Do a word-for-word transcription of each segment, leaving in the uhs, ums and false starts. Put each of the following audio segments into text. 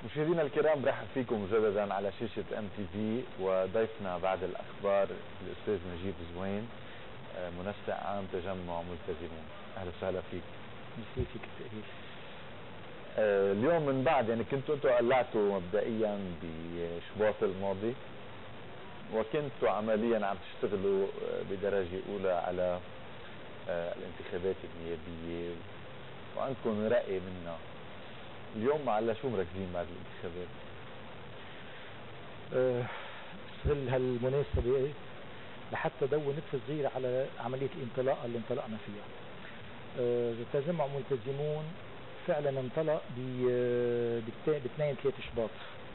مشاهدينا الكرام، برحب فيكم مجددا على شاشة ام تي في، وضيفنا بعد الاخبار الاستاذ نجيب زوين، منسق عام تجمع ملتزمون. اهلا وسهلا فيك. مسي فيك التقرير. آه اليوم من بعد يعني كنتوا انتوا قلعتوا مبدئيا بشباط الماضي، وكنتوا عمليا عم تشتغلوا بدرجة اولى على آه الانتخابات النيابية وعندكم رأي منها. اليوم على شو مركزين بعد الانتخابات؟ أه استغل هالمناسبة لحتى دو نتفة صغيرة على عملية الانطلاقة اللي انطلقنا فيها. أه تجمع ملتزمون فعلا انطلق ب اثنين ثلاثة شباط،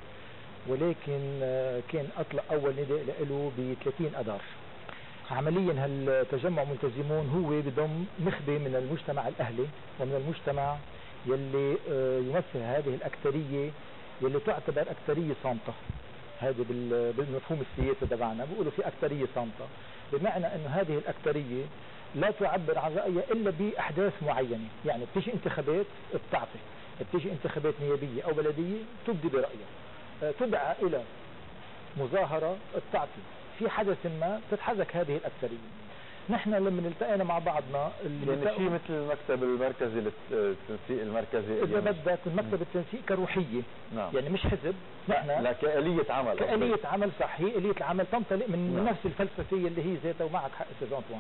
ولكن أه كان اطلق اول نداء له ب ثلاثين اذار. عمليا هالتجمع ملتزمون هو بضم نخبة من المجتمع الاهلي ومن المجتمع يلي يمثل هذه الأكثرية يلي تعتبر أكثرية صامتة. هذا بالمفهوم السياسي تبعنا بيقولوا في أكثرية صامتة، بمعنى أنه هذه الأكثرية لا تعبر عن رأيها إلا بأحداث معينة. يعني بتيجي انتخابات بتعطي، بتيجي انتخابات نيابية أو بلدية تبدي برأيها، تدعى إلى مظاهرة بتعطي، في حدث ما تتحرك هذه الأكثرية. نحن لما التقينا مع بعضنا يعني شيء مثل المكتب المركزي للتنسيق المركزي، اذا بدك المكتب التنسيق كروحية. نعم. يعني مش حزب، نحن لا كآلية عمل، كآلية عمل. صح، هي آلية العمل تنطلق من نعم. نفس الفلسفية اللي هي ذاتها، ومعك حق استاذ أنطوان.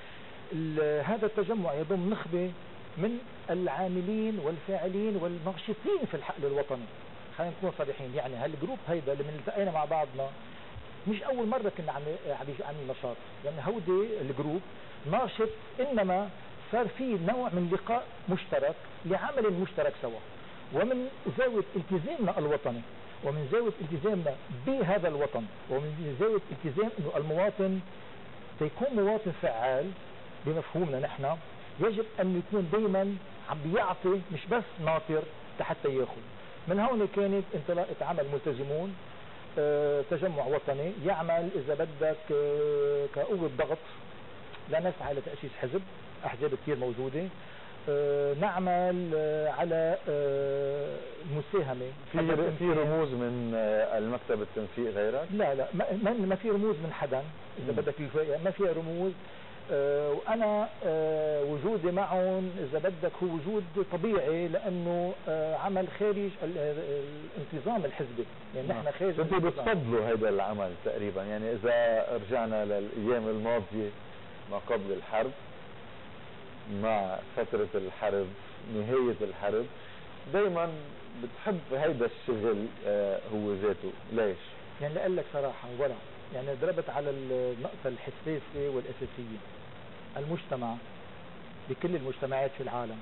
هذا التجمع يضم نخبة من العاملين والفاعلين والناشطين في الحقل الوطني. خلينا نكون صريحين، يعني هالجروب هيدا اللي من التقينا مع بعضنا مش اول مرة كنا عم عم نشاط، لان يعني هودي الجروب ناشط، انما صار في نوع من لقاء مشترك لعمل مشترك سوا، ومن زاوية التزامنا الوطني، ومن زاوية التزامنا بهذا الوطن، ومن زاوية التزام انه المواطن تيكون مواطن فعال بمفهومنا نحن، يجب ان يكون دائما عم بيعطي مش بس ناطر حتى ياخذ. من هون كانت انطلاقة عمل ملتزمون، أه تجمع وطني يعمل اذا بدك أه كقوة ضغط. لا نسعى لتأسيس حزب، احزاب كثير موجودة. أه نعمل أه على أه مساهمة. في في رموز من أه المكتب التنسيق غيرك؟ لا لا ما, ما في رموز من حدا اذا م. بدك، ما في رموز. أه وانا أه وجودي معهم اذا بدك هو وجود طبيعي، لانه أه عمل خارج الانتظام الحزبي. يعني نحن خارج. انتوا بتفضلوا هذا العمل تقريبا، يعني اذا رجعنا للايام الماضيه ما قبل الحرب مع فتره الحرب، نهايه الحرب، دائما بتحب هيدا الشغل أه هو ذاته. ليش؟ يعني لأقول لك صراحه ورا، يعني ضربت على النقطة الحساسة والأساسية. المجتمع بكل المجتمعات في العالم،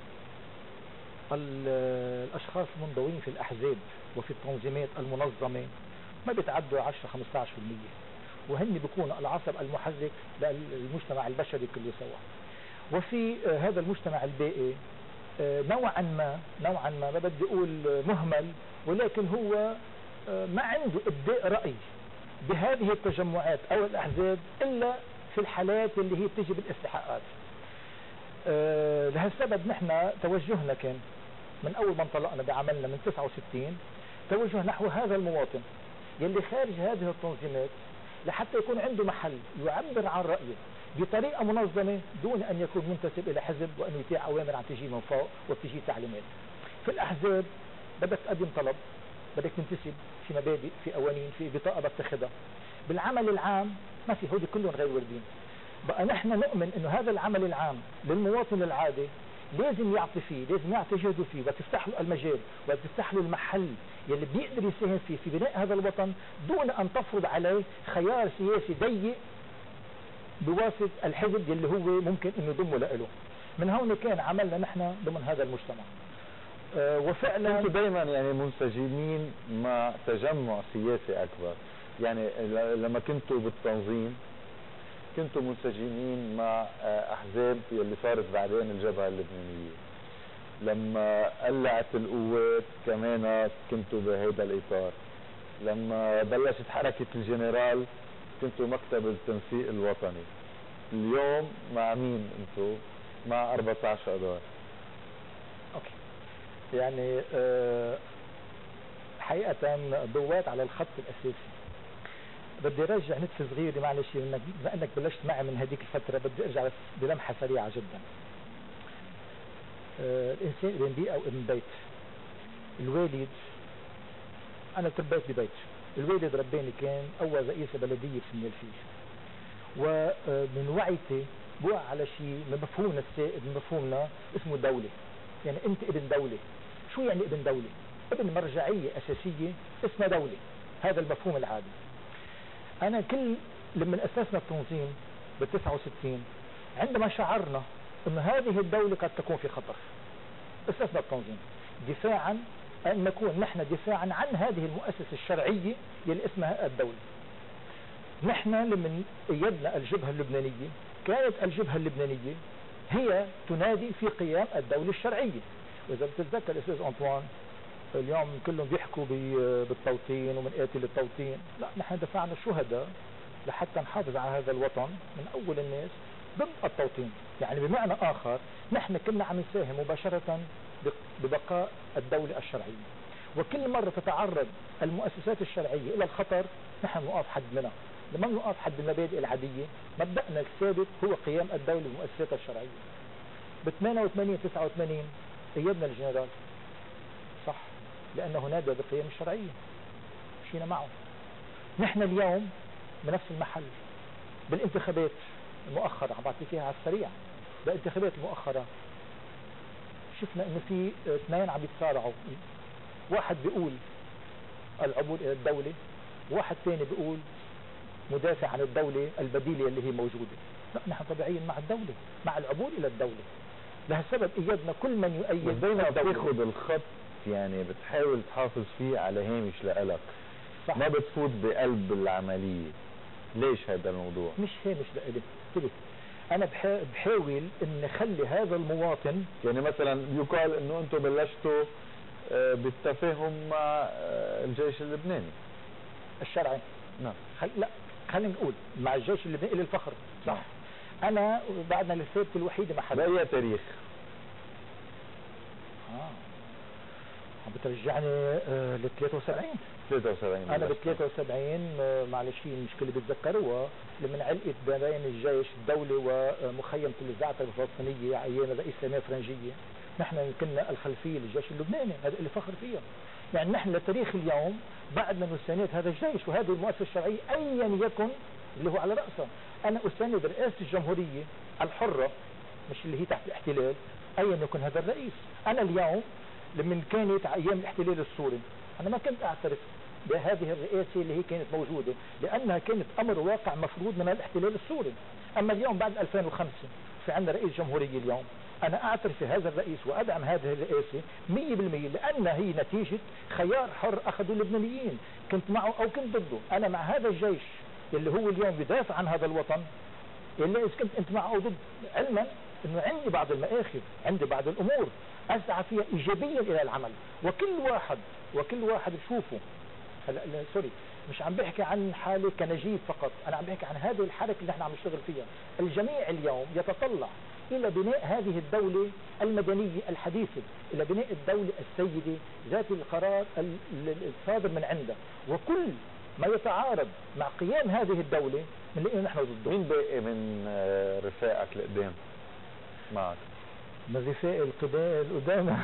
الأشخاص المنضوين في الأحزاب وفي التنظيمات المنظمة ما بيتعدوا عشرة خمسة عشر بالمية، وهن بيكونوا العصب المحرك للمجتمع البشري كله سوا. وفي هذا المجتمع الباقي نوعا ما نوعا ما ما بدي أقول مهمل، ولكن هو ما عنده إبداء رأي بهذه التجمعات او الاحزاب الا في الحالات اللي هي بتيجي بالاستحقاقات. أه لهالسبب نحن توجهنا كان من اول ما انطلقنا بعملنا من تسعة وستين توجه نحو هذا المواطن يلي خارج هذه التنظيمات، لحتى يكون عنده محل يعبر عن رأيه بطريقة منظمة دون ان يكون منتسب الى حزب وانه يطيع اوامر عم تجي من فوق وبتجي تعليمات. في الاحزاب بدك تقدم طلب، بدك تنتسب في مبادئ، في قوانين، في بطاقة بتاخدها. بالعمل العام ما في، هودي كلهم غير واردين. بقى نحن نؤمن انه هذا العمل العام للمواطن العادي لازم يعطي فيه، لازم يعطي جهده فيه، وتفتح له المجال وتفتح له المحل يلي بيقدر يساهم فيه في بناء هذا الوطن، دون ان تفرض عليه خيار سياسي ضيق بواسطة الحزب يلي هو ممكن انه يضمه له. من هون كان عملنا نحن ضمن هذا المجتمع. أه وفعلا كنتوا دايما يعني منسجمين مع تجمع سياسي اكبر. يعني لما كنتوا بالتنظيم كنتوا منسجمين مع احزاب اللي صارت بعدين الجبهة اللبنانية. لما قلعت القوات كمان كنتوا بهيدا الاطار. لما بلشت حركة الجنرال كنتوا مكتب التنسيق الوطني. اليوم مع مين انتوا؟ مع أربعة عشر اذار. اوكي، يعني آه حقيقة ضوات على الخط الأساسي. بدي ارجع نتف صغيرة معلش، انك بما انك بلشت معي من هذيك الفترة بدي ارجع بلمحة سريعة جدا. آه الانسان ابن بيئة وابن بيت. الوالد، انا تربيت ببيت، الوالد رباني كان اول رئيس بلدية في النيلفيل، ومن وعيتي بوقع على شيء من مفهومنا السائد، من مفهومنا اسمه دولة. يعني انت ابن دولة. شو يعني ابن دولة؟ ابن مرجعية اساسية اسمها دولة، هذا المفهوم العادي. انا كل لما اسسنا التنظيم بال تسعة وستين عندما شعرنا ان هذه الدولة قد تكون في خطر اسسنا التنظيم دفاعا، ان نكون نحن دفاعا عن هذه المؤسسة الشرعية اللي اسمها الدولة. نحن لما ايدنا الجبهة اللبنانية كانت الجبهة اللبنانية هي تنادي في قيام الدولة الشرعية. واذا بتتذكر الاستاذ انطوان اليوم كلهم بيحكوا بالتوطين ومن قاتل التوطين، لا نحن دفعنا الشهداء لحتى نحافظ على هذا الوطن من اول الناس ضد التوطين. يعني بمعنى اخر نحن كنا عم نساهم مباشرة ببقاء الدولة الشرعية، وكل مرة تتعرض المؤسسات الشرعية الى الخطر نحن نقف حد منها. لما نقف حد المبادئ العادية مبدأنا الثابت هو قيام الدولة بالمؤسسات الشرعية. ب ثمانية وثمانين تسعة وثمانين ايدنا الجنرال صح لانه نادى بقيام الشرعية، مشينا معه. نحن اليوم بنفس المحل. بالانتخابات المؤخرة عم بعطي فيها على السريع، بالانتخابات المؤخرة شفنا انه في اثنين عم يتصارعوا، واحد بيقول العبور الى الدولة، واحد ثاني بيقول مدافع عن الدولة البديلة اللي هي موجودة. لا نحن طبيعيا مع الدولة، مع العبور الى الدولة. لهالسبب ايدنا كل من يؤيد دايما بتاخذ الخط، يعني بتحاول تحافظ فيه على هامش لإلك، ما بتفوت بقلب العملية. ليش هذا الموضوع؟ مش هامش لإلي، انتبه، انا بحاول ان اخلي هذا المواطن، يعني مثلا يقال انه انتم بلشتوا بالتفاهم مع الجيش اللبناني الشرعي. نعم. خل... لا خلينا نقول مع الجيش اللبناني للفخر صح. نعم. انا بعدنا الثابت الوحيدة مع حدا. بأي تاريخ؟ اه عم بترجعني آه ل ثلاثة وسبعين. ثلاثة وسبعين انا ب ثلاثة وسبعين آه معلش هي المشكله بتذكروها لما علقت بين الجيش الدوله ومخيمه الزعتر الفلسطينيه ايام الرئيس سمير فرنجيه. نحن كنا الخلفيه للجيش اللبناني، هذا اللي فخر فيها. يعني نحن لتاريخ اليوم بعدنا نساند هذا الجيش وهذه المؤسسه الشرعيه ايا يكن اللي هو على راسها. انا اساند رئاسه الجمهوريه الحره مش اللي هي تحت الاحتلال ايا يكن هذا الرئيس. انا اليوم لما كانت ايام الاحتلال السوري انا ما كنت اعترف بهذه الرئاسه اللي هي كانت موجوده لانها كانت امر واقع مفروض من الاحتلال السوري. اما اليوم بعد ألفين وخمسة في عندنا رئيس جمهوريه اليوم، انا اعترف في هذا الرئيس وادعم هذه الرئاسه مية بالمية لانها هي نتيجه خيار حر اخذوا اللبنانيين، كنت معه او كنت ضده. انا مع هذا الجيش اللي هو اليوم بدافع عن هذا الوطن اللي اذا كنت انت معه او ضد، علما انه عندي بعض المآخذ، عندي بعض الامور اسعى فيها ايجابيا الى العمل. وكل واحد وكل واحد بشوفه هلا سوري مش عم بحكي عن حالي كنجيب فقط، انا عم بحكي عن هذه الحركه اللي احنا عم نشتغل فيها. الجميع اليوم يتطلع الى بناء هذه الدوله المدنيه الحديثه، الى بناء الدوله السيده ذات القرار الصادر من عندها، وكل ما يتعارض مع قيام هذه الدوله بنلاقي نحن ضده. مين باقي من رفاقك القدام معك؟ من رفاق القدام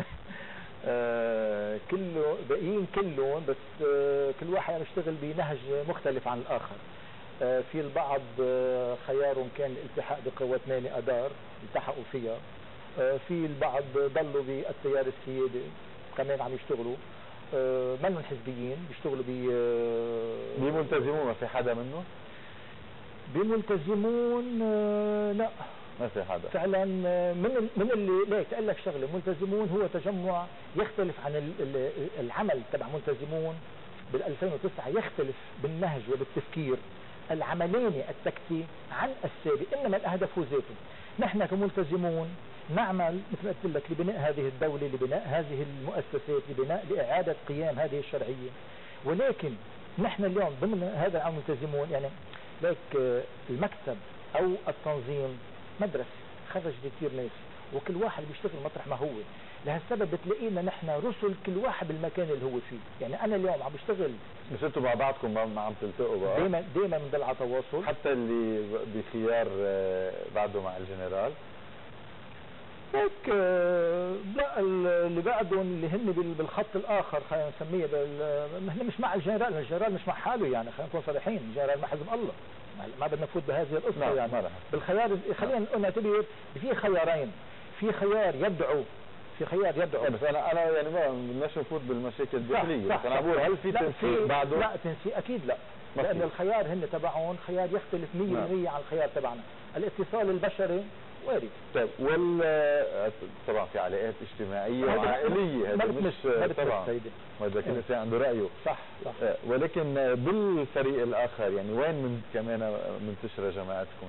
آه كله باقيين كلهم، بس آه كل واحد عم يشتغل بنهج مختلف عن الاخر. آه في البعض آه خيارهم كان الالتحاق بقوات ثمانية اذار التحقوا فيها. آه في البعض ضلوا بالتيار السيادي كمان عم يشتغلوا. آه منهم حزبيين بيشتغلوا ب آه بملتزمون. ما في حدا منه بملتزمون؟ آه لا ما في حدا فعلا من من اللي ليك قال لك شغله. ملتزمون هو تجمع يختلف عن العمل تبع ملتزمون بال ألفين وتسعة، يختلف بالنهج وبالتفكير العملاني التكتي عن السابق، انما الاهداف هو ذاته. نحن كملتزمون نعمل مثل ما قلت لك لبناء هذه الدوله، لبناء هذه المؤسسات، لبناء لاعاده قيام هذه الشرعيه. ولكن نحن اليوم ضمن هذا العمل الملتزمون يعني لك المكتب او التنظيم مدرسة خرج كثير ناس وكل واحد بيشتغل مطرح ما هو. لهالسبب بتلاقينا نحن رسل كل واحد بالمكان اللي هو فيه. يعني انا اليوم عم بشتغل، بس انتوا مع بعضكم ما ما عم تلتقوا بقى؟ دائما دائما بنضل على تواصل. حتى اللي بخيار آه، بعده مع الجنرال هيك آه، لا اللي بعدهم اللي هن بال- بالخط الاخر خلينا نسميه بال- هن مش مع الجنرال، الجنرال مش مع حاله يعني، خلينا نكون صريحين، الجنرال مع حزب الله، ما- ما بدنا نفوت بهذه القصه نعم، يعني. ما رح. بالخيار خلينا نقول نعتبر في خيارين، في خيار يدعو في خيار يدعو إيه، بس انا انا يعني ما بدناش نفوت بالمشاكل الداخليه، صح، بس انا صح. بقول هل في لا، تنسيق بعده؟ لا تنسيق اكيد لا، ما لان في. الخيار هن تبعهم خيار يختلف مية بالمية عن الخيار تبعنا. الاتصال البشري وارد. طيب وال آه، طبعا في علاقات اجتماعيه هذا وعائليه، ما هذا بتمس مش ما آه، بتمس طبعا سيدي. وهذا كل إيه. انسان عنده رايه. صح صح. آه، ولكن آه، بالفريق الاخر يعني وين من كمان منتشره جماعتكم؟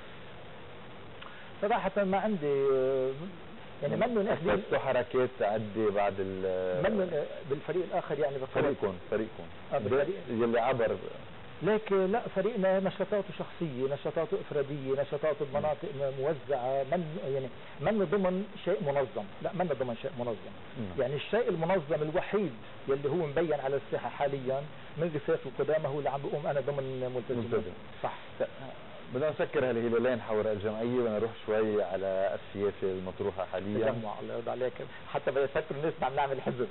صراحة ما عندي آه، يعني منن اخذين أسستوا حركات تعدي بعد ال منن بالفريق الاخر يعني بالفريق. فريقكم فريقكم آه، بالفريق. يلي عبر لكن لا، فريقنا نشاطاته شخصية، نشاطاته إفرادية، نشاطاته بمناطق موزعة، من يعني من ضمن شيء منظم، لا من ضمن شيء منظم. مم. يعني الشيء المنظم الوحيد يلي هو مبين على الساحة حاليا من رفاق القدامى هو اللي عم بقوم أنا ضمن ملتزمين. ملتزم. صح. بدنا نسكر هالهلالين حول الجمعية، بدنا نروح شوي على السياسة المطروحة حاليا. تجمع الله يرضى عليك، حتى بدي افكر الناس عم نعمل حزب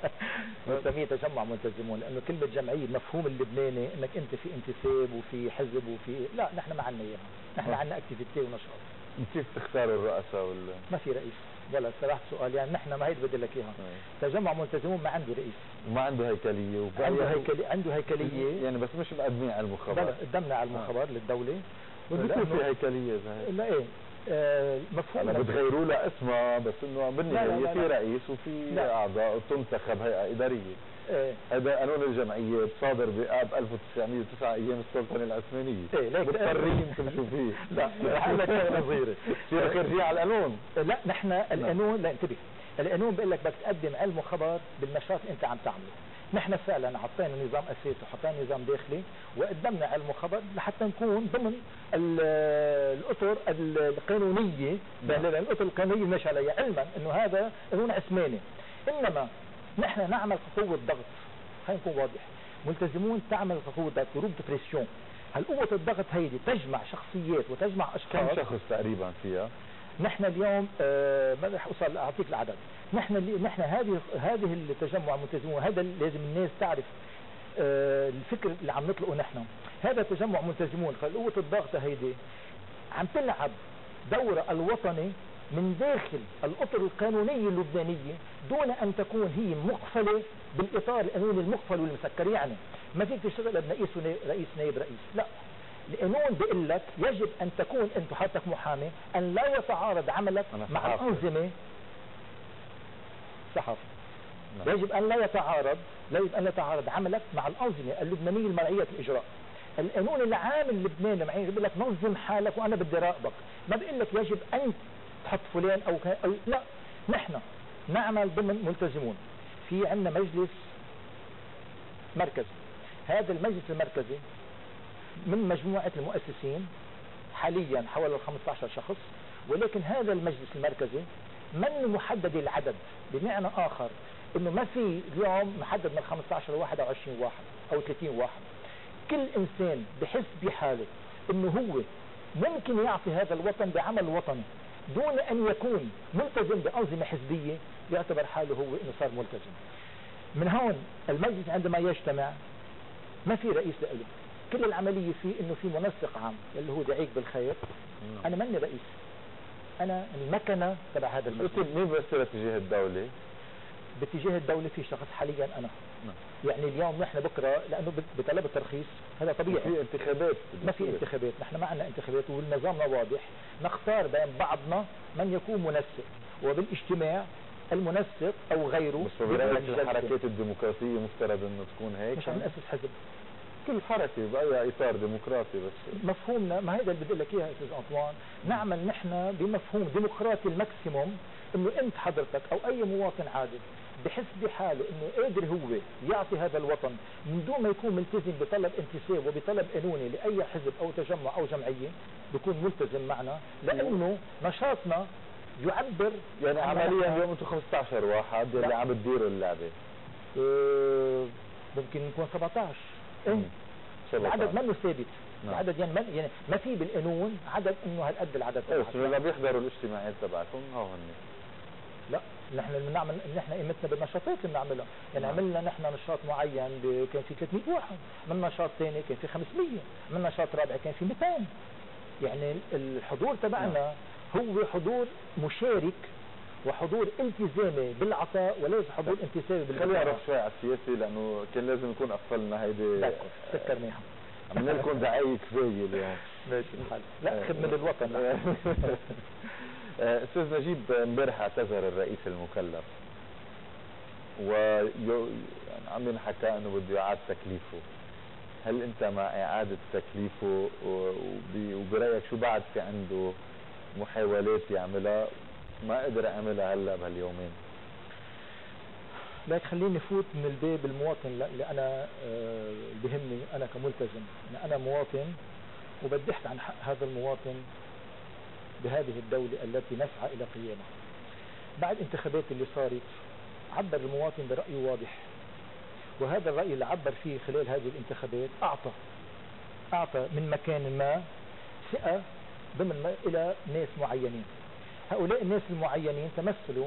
نسميه تجمع ملتزمون، لانه كلمه جمعيه المفهوم اللبناني انك انت في انتساب وفي حزب وفي، لا نحن ما عندنا اياها، نحن عندنا اكتيفيتي ونشاط. كيف تختاروا الرؤساء وال ما في رئيس ولا سرحت سؤال يعني، نحن ما هيك بدي لك اياها. تجمع ملتزمون ما عنده رئيس، وما عنده هيكلية وب- عنده يعني- هيكلية عنده هيكلية يعني بس مش مقدمين على المخابر. بلا قدمنا على المخابر للدولة. بس بيكون لأنه- في هيكلية زي لا ايه آه مفهوم هلا بتغيروا لها اسمها، بس انه لا، لا، بالنهاية لا، في لا. رئيس وفي لا. اعضاء وتنتخب هيئة ادارية. ايه هذا قانون الجمعية صادر بآب ألف وتسعمية وتسعة ايام السلطنة العثمانية. إيه، ليك- مضطرين تمشوا فيه. لا رح اقول لك شغله صغيره. تصير خارجين على القانون. لا نحن القانون، لا انتبه، القانون بيقول لك بدك تقدم علم وخبر بالنشاط اللي انت عم تعمله. نحن فعلا عطينا نظام اساسي وحطينا نظام داخلي وقدمنا علم وخبر لحتى نكون ضمن ال- الاطر القانونيه، نعم. الاطر القانونيه ماشي عليها، علما انه هذا قانون عثماني. انما نحن نعمل قوه ضغط، خلينا نكون واضح، ملتزمون تعمل قوه ضغط جروب بريسيون. هل قوه الضغط هيدي تجمع شخصيات وتجمع كم اشخاص. شخص تقريبا فيها؟ نحن اليوم آه ما رح اوصل اعطيك العدد. نحن اللي نحن هذه هذه التجمع الملتزمون، هذا اللي لازم الناس تعرف آه الفكر اللي عم نطلقه نحن. هذا تجمع ملتزمون، فقوة الضغط هيدي عم تلعب دورة الوطني من داخل الأطر القانونية اللبنانية دون أن تكون هي مقفلة بالإطار القانوني المقفل والمسكر. يعني ما فيك تشتغل رئيس رئيس نائب رئيس، لا، القانون بيقول لك يجب ان تكون انت حضرتك محامي ان لا يتعارض عملك أنا مع صحافي. الانظمه صحافي. نعم. يجب ان لا يتعارض لا يجب ان لا يتعارض عملك مع الانظمه اللبنانيه المرعيه الاجراء. القانون العام اللبناني معين بيقول لك نظم حالك وانا بدي راقبك، ما بيقول لك يجب ان تحط فلان او, ك... أو لا. نحن نعمل ضمن ملتزمون، في عندنا مجلس مركزي. هذا المجلس المركزي من مجموعة المؤسسين حاليا حوالي خمسة عشر شخص، ولكن هذا المجلس المركزي من محدد العدد، بمعنى آخر انه ما في اليوم محدد من خمسة عشر واحد او عشرين واحد او ثلاثين واحد. كل انسان بحس بحاله انه هو ممكن يعطي هذا الوطن بعمل وطني دون ان يكون ملتزم بأنظمة حزبية، يعتبر حاله هو انه صار ملتزم. من هون المجلس عندما يجتمع ما في رئيس له، كل العملية فيه انه في منسق عام اللي هو دعيك بالخير. انا ماني رئيس، انا المكنة تبع هذا المجلس. قلت مين بيمثل اتجاه الدولة؟ باتجاه الدولة في شخص حاليا انا. نعم. يعني اليوم نحن بكرة لانه بطلب الترخيص هذا طبيعي. في انتخابات. ما في انتخابات، نحن ما عندنا انتخابات ونظامنا واضح، نختار بين بعضنا من يكون منسق، وبالاجتماع المنسق او غيره بس برأيك الحركات الديمقراطية مفترض انه تكون هيك؟ مش عم نأسس حزب. كل حركة بأي إطار ديمقراطي بس مفهومنا ما هذا اللي بدي لك اياه استاذ انطوان، نعمل نحن بمفهوم ديمقراطي الماكسيموم، انه انت حضرتك او اي مواطن عادي بحس بحاله انه قادر هو يعطي هذا الوطن من دون ما يكون ملتزم بطلب انتساب وبطلب قانوني لاي حزب او تجمع او جمعيه، بيكون ملتزم معنا، لانه نشاطنا يعبر يعني عن عمليا نحن- اليوم انتم خمسة عشر واحد اللي لا. عم تديروا اللعبه. آه، ممكن يكون سبعة عشر. مم. ايه سبعة عشر. العدد منه ثابت. نعم. العدد يعني, من يعني ما في بالقانون عدد انه هالقد العدد ايه بس تبعكم. اللي بيحضروا الاجتماعات تبعكم هو هن. لا نحن اللي بنعمل نحن قيمتنا بالنشاطات اللي بنعملها، يعني نعم. عملنا نحن نشاط معين ب- كان في ثلاثمية واحد، من نشاط ثاني كان في خمسمية، من نشاط رابع كان في مئتين. يعني الحضور تبعنا هو حضور مشارك وحضور التزامي بالعطاء وليس حضور انتسابي خلينا بالعطاء. نروح شوي على السياسي لانه كان لازم يكون قفلنا هيدي. داكور سكرناها. عملنا لكم دعايه كفايه اليوم. ماشي الحال. لا خدمة الوطن. آه، استاذ نجيب، امبارح اعتذر الرئيس المكلف وعم ينحكى انه بده يعاد تكليفه. هل انت مع اعاده تكليفه وب- وبرايك شو بعد في عنده محاولات يعملها ما قدر يعملها هلا بهاليومين؟ لك خليني فوت من الباب المواطن اللي انا آه، بهمني انا كملتزم. يعني انا مواطن وبدي احكي عن حق هذا المواطن بهذه الدولة التي نسعى الى قيامها. بعد انتخابات اللي صارت عبر المواطن برأيه واضح، وهذا الرأي اللي عبر فيه خلال هذه الانتخابات اعطى اعطى من مكان ما ثقة ضمن ما الى ناس معينين. هؤلاء الناس المعينين تمثلوا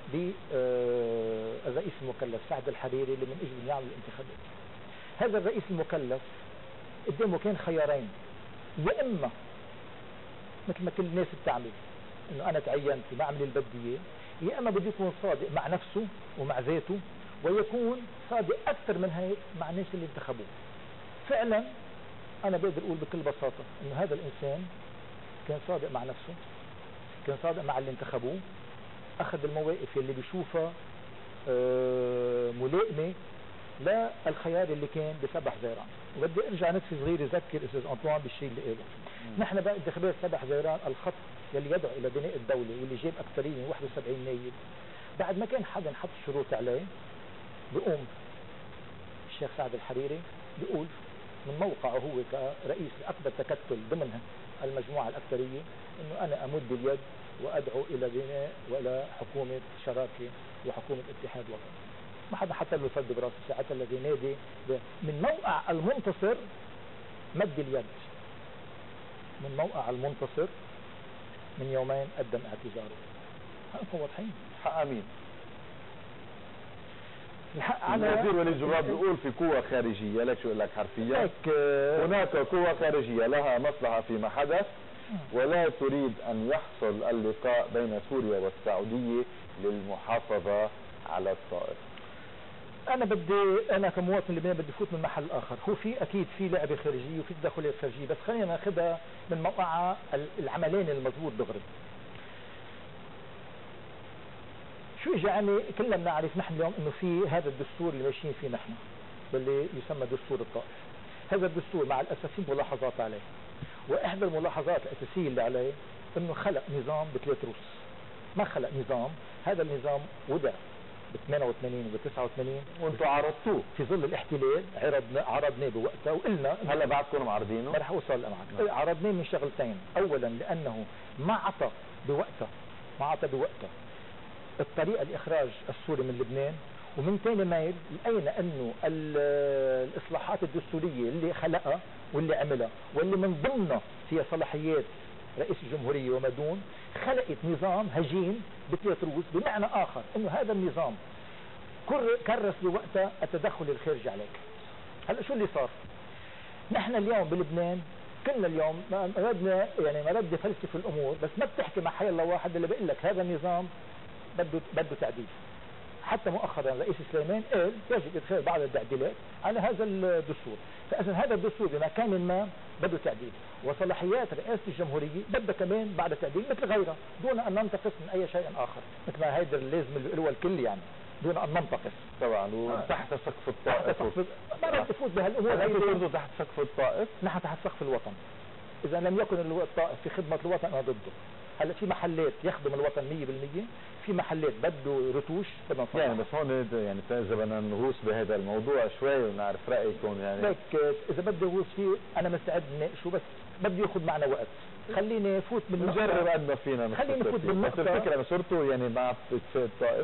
بالرئيس المكلف سعد الحريري اللي من اجل يعمل الانتخابات. هذا الرئيس المكلف قدامه كان خيارين، يا اما مثل ما كل الناس بتعمل انه انا تعينت بعمل اللي بدي اياه، يا اما بده يكون صادق مع نفسه ومع ذاته ويكون صادق اكثر من هيك مع الناس اللي انتخبوه. فعلا انا بقدر اقول بكل بساطة انه هذا الانسان كان صادق مع نفسه، كان صادق مع اللي انتخبوه، اخذ المواقف اللي بيشوفها آه، ملائمة للخيار اللي كان بسبع حزيران. وبدي ارجع نفسي صغير اذكر استاذ انطوان بالشيء اللي قاله. نحن بقى انتخابات سبع حزيران الخط يلي يدعو الى بناء الدولة واللي جاب اكثرية واحد وسبعين نايب، بعد ما كان حدا حط شروط عليه بيقوم الشيخ سعد الحريري بيقول من موقعه هو كرئيس لأكبر تكتل ضمن المجموعة الأكثرية انه انا امد اليد وادعو الى بناء والى حكومة شراكة وحكومة اتحاد وطني. ما حدا حتى له فرد براسه ساعتها الذي نادي من موقع المنتصر مد اليد. من موقع المنتصر من يومين قدم اعتذاره. هنكون واضحين. حق مين؟ الحق على الوزير وليد جبران بيقول في قوة خارجية، لك شو اقول لك حرفيا؟ هيك آه، هناك قوة خارجية لها مصلحة فيما حدث ولا تريد أن يحصل اللقاء بين سوريا والسعودية للمحافظة على الطائف. انا بدي انا كمواطن لبناني بدي فوت من محل اخر. هو في اكيد في لعبة خارجية وفي تدخلات خارجية، بس خلينا ناخذها من موقع العملين المضبوط دغري. شو اجى يعني كلنا بنعرف نحن اليوم انه في هذا الدستور اللي ماشيين فيه نحن واللي يسمى دستور الطائف. هذا الدستور مع الاسف في ملاحظات عليه، واحدى الملاحظات الاساسية اللي عليه انه خلق نظام بثلاث روس. ما خلق نظام، هذا النظام وضع ب ثمانية وثمانين وب تسعة وثمانين وانتم عرضتوه في ظل الاحتلال، عرضنا عرضناه بوقتها وقلنا هلا بعدكم معرضينه؟ ما رح اوصل معك. عرضناه من شغلتين، اولا لانه ما عطى بوقتها ما عطى بوقتها الطريقة لإخراج السوري من لبنان، ومن ثاني مايل لقينا انه الاصلاحات الدستورية اللي خلقها واللي عملها واللي من ضمنها فيها صلاحيات رئيس الجمهورية وما دون، خلقت نظام هجين بثلاث روس. بمعنى اخر انه هذا النظام كرس بوقتها التدخل الخارجي عليك. هلا شو اللي صار؟ نحن اليوم بلبنان كلنا اليوم ما ردنا يعني ما ردنا فلسفة الامور، بس ما بتحكي مع حي الله واحد اللي بيقول لك هذا النظام بده بده تعديل. حتى مؤخرا رئيس سليمان قال يجب ادخال بعض التعديلات على هذا الدستور. فاذا هذا الدستور بمكان ما بده تعديل، وصلاحيات رئاسة الجمهورية بدها كمان بعد تعديل مثل غيرها، دون ان ننتقص من اي شيء اخر، مثل ما هيدا لازم اللي بيقولوها الكل يعني دون ان ننتقص. طبعا وتحت سقف الطائف. ما بدي افوت بهالامور هيدي تحت سقف الطائف. نحن تحت سقف الوطن. اذا لم يكن الطائف في خدمة الوطن انا ضده. هلا في محلات يخدم الوطن مية بالمية، في محلات بده رتوش بدنا نصلح. يعني بس هون يعني اذا بدنا نغوص بهذا الموضوع شوي ونعرف رايكم يعني ليك اذا بده يغوص فيه انا مستعد نناقشه، بس بده ياخذ معنا وقت. خليني فوت بالنقطة، نجرب قد ما فينا. خليني فوت بالنقطة. الفكرة انا صرتوا يعني مع اتفاق الطائف؟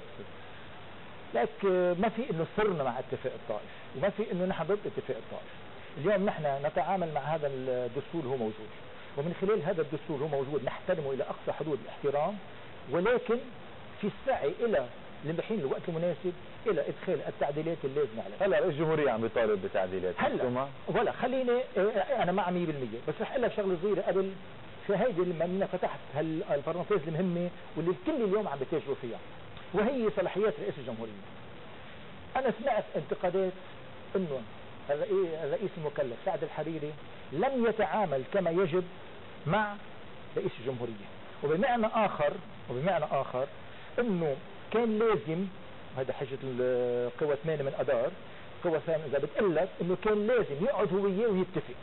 لك ما في انه صرنا مع اتفاق الطائف، وما في انه نحن ضد اتفاق الطائف. اليوم نحن نتعامل مع هذا الدستور هو موجود، ومن خلال هذا الدستور هو موجود نحترمه الى اقصى حدود الاحترام، ولكن في السعي الى لحين الوقت المناسب الى ادخال التعديلات اللازمه عليها. هلا الجمهوريه عم بيطالب بتعديلات هلا ولا خليني انا مع مية بالمية، بس رح اقول لك شغله صغيره قبل في هيدي لما فتحت هالبرانتيز المهمه واللي الكل اليوم عم بيتاجروا فيها، وهي صلاحيات رئيس الجمهوريه. انا سمعت انتقادات انه الرئيس المكلف سعد الحريري لم يتعامل كما يجب مع رئيس الجمهوريه، وبمعنى اخر وبمعنى اخر انه كان لازم، هذا حجه القوى ثمانية من اذار، قوى ثانية اذا بتقول لك انه كان لازم يقعد هو وياه ويتفق.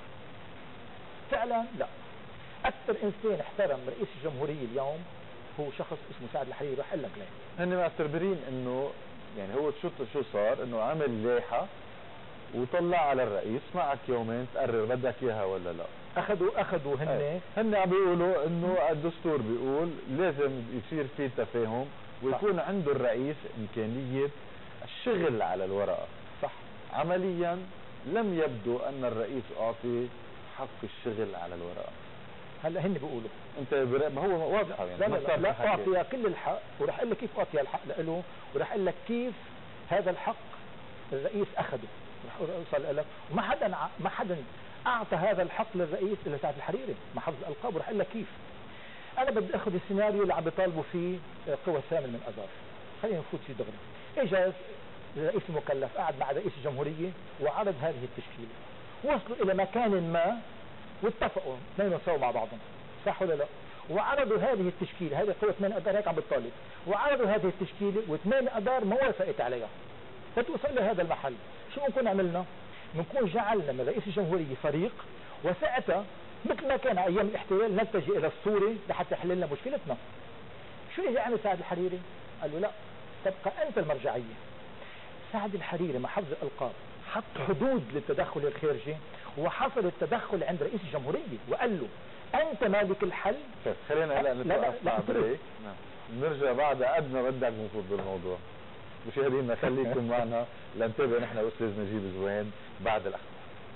فعلا لا، اكثر انسان احترم رئيس الجمهوريه اليوم هو شخص اسمه سعد الحريري. رح اقول لك ليه. هن معتبرين انه يعني هو شو شو صار، انه عمل لائحه وطلع على الرئيس معك يومين تقرر بدك اياها ولا لا. اخذوا اخذوا هن ايه. هن عم بيقولوا انه الدستور بيقول لازم يصير في تفاهم ويكون صح. عنده الرئيس امكانيه الشغل على الورقه. صح. عمليا لم يبدو ان الرئيس اعطي حق الشغل على الورقه. هلا هن بيقولوا انت برا... ما هو واضحه يعني. لا لا, لا, لا اعطي كل الحق، وراح اقول لك كيف اعطي الحق له، وراح اقول لك كيف هذا الحق الرئيس اخذه. رح اوصل لك، وما حدا ما حدا اعطى هذا الحق للرئيس الا سعد الحريري مع حفظ الالقاب. وراح اقول لك كيف. انا بدي اخذ السيناريو اللي عم بيطالبوا فيه قوى الثامن من اذار، خلينا نفوت فيه دغري. اجى الرئيس المكلف قعد مع رئيس الجمهوريه وعرض هذه التشكيله، وصلوا الى مكان ما واتفقوا اثنين سوا مع بعضهم، صح ولا لا؟ وعرضوا هذه التشكيله، هذه قوه ثمان اذار هيك عم بتطالب، وعرضوا هذه التشكيله واثنين اذار ما وافقت عليها. فتوصل لهذا المحل، شو بنكون عملنا؟ بنكون جعلنا من رئيس الجمهوريه فريق، وساعتها مثل ما كان ايام الاحتلال نلتجئ الى السوري لحتى يحل لنا مشكلتنا. شو اجى عمل سعد الحريري؟ قال له لا، تبقى انت المرجعيه. سعد الحريري مع حفظ الالقاب حط حدود للتدخل الخارجي، وحصل التدخل عند رئيس الجمهوريه وقال له انت مالك الحل. خلينا هلا نتوقف مع بريك، نرجع بعد قد ما بدك نفوت بالموضوع. مشاهدينا خليكم معنا لنتابع نحن واستاذ نجيب زوين بعد الاخبار.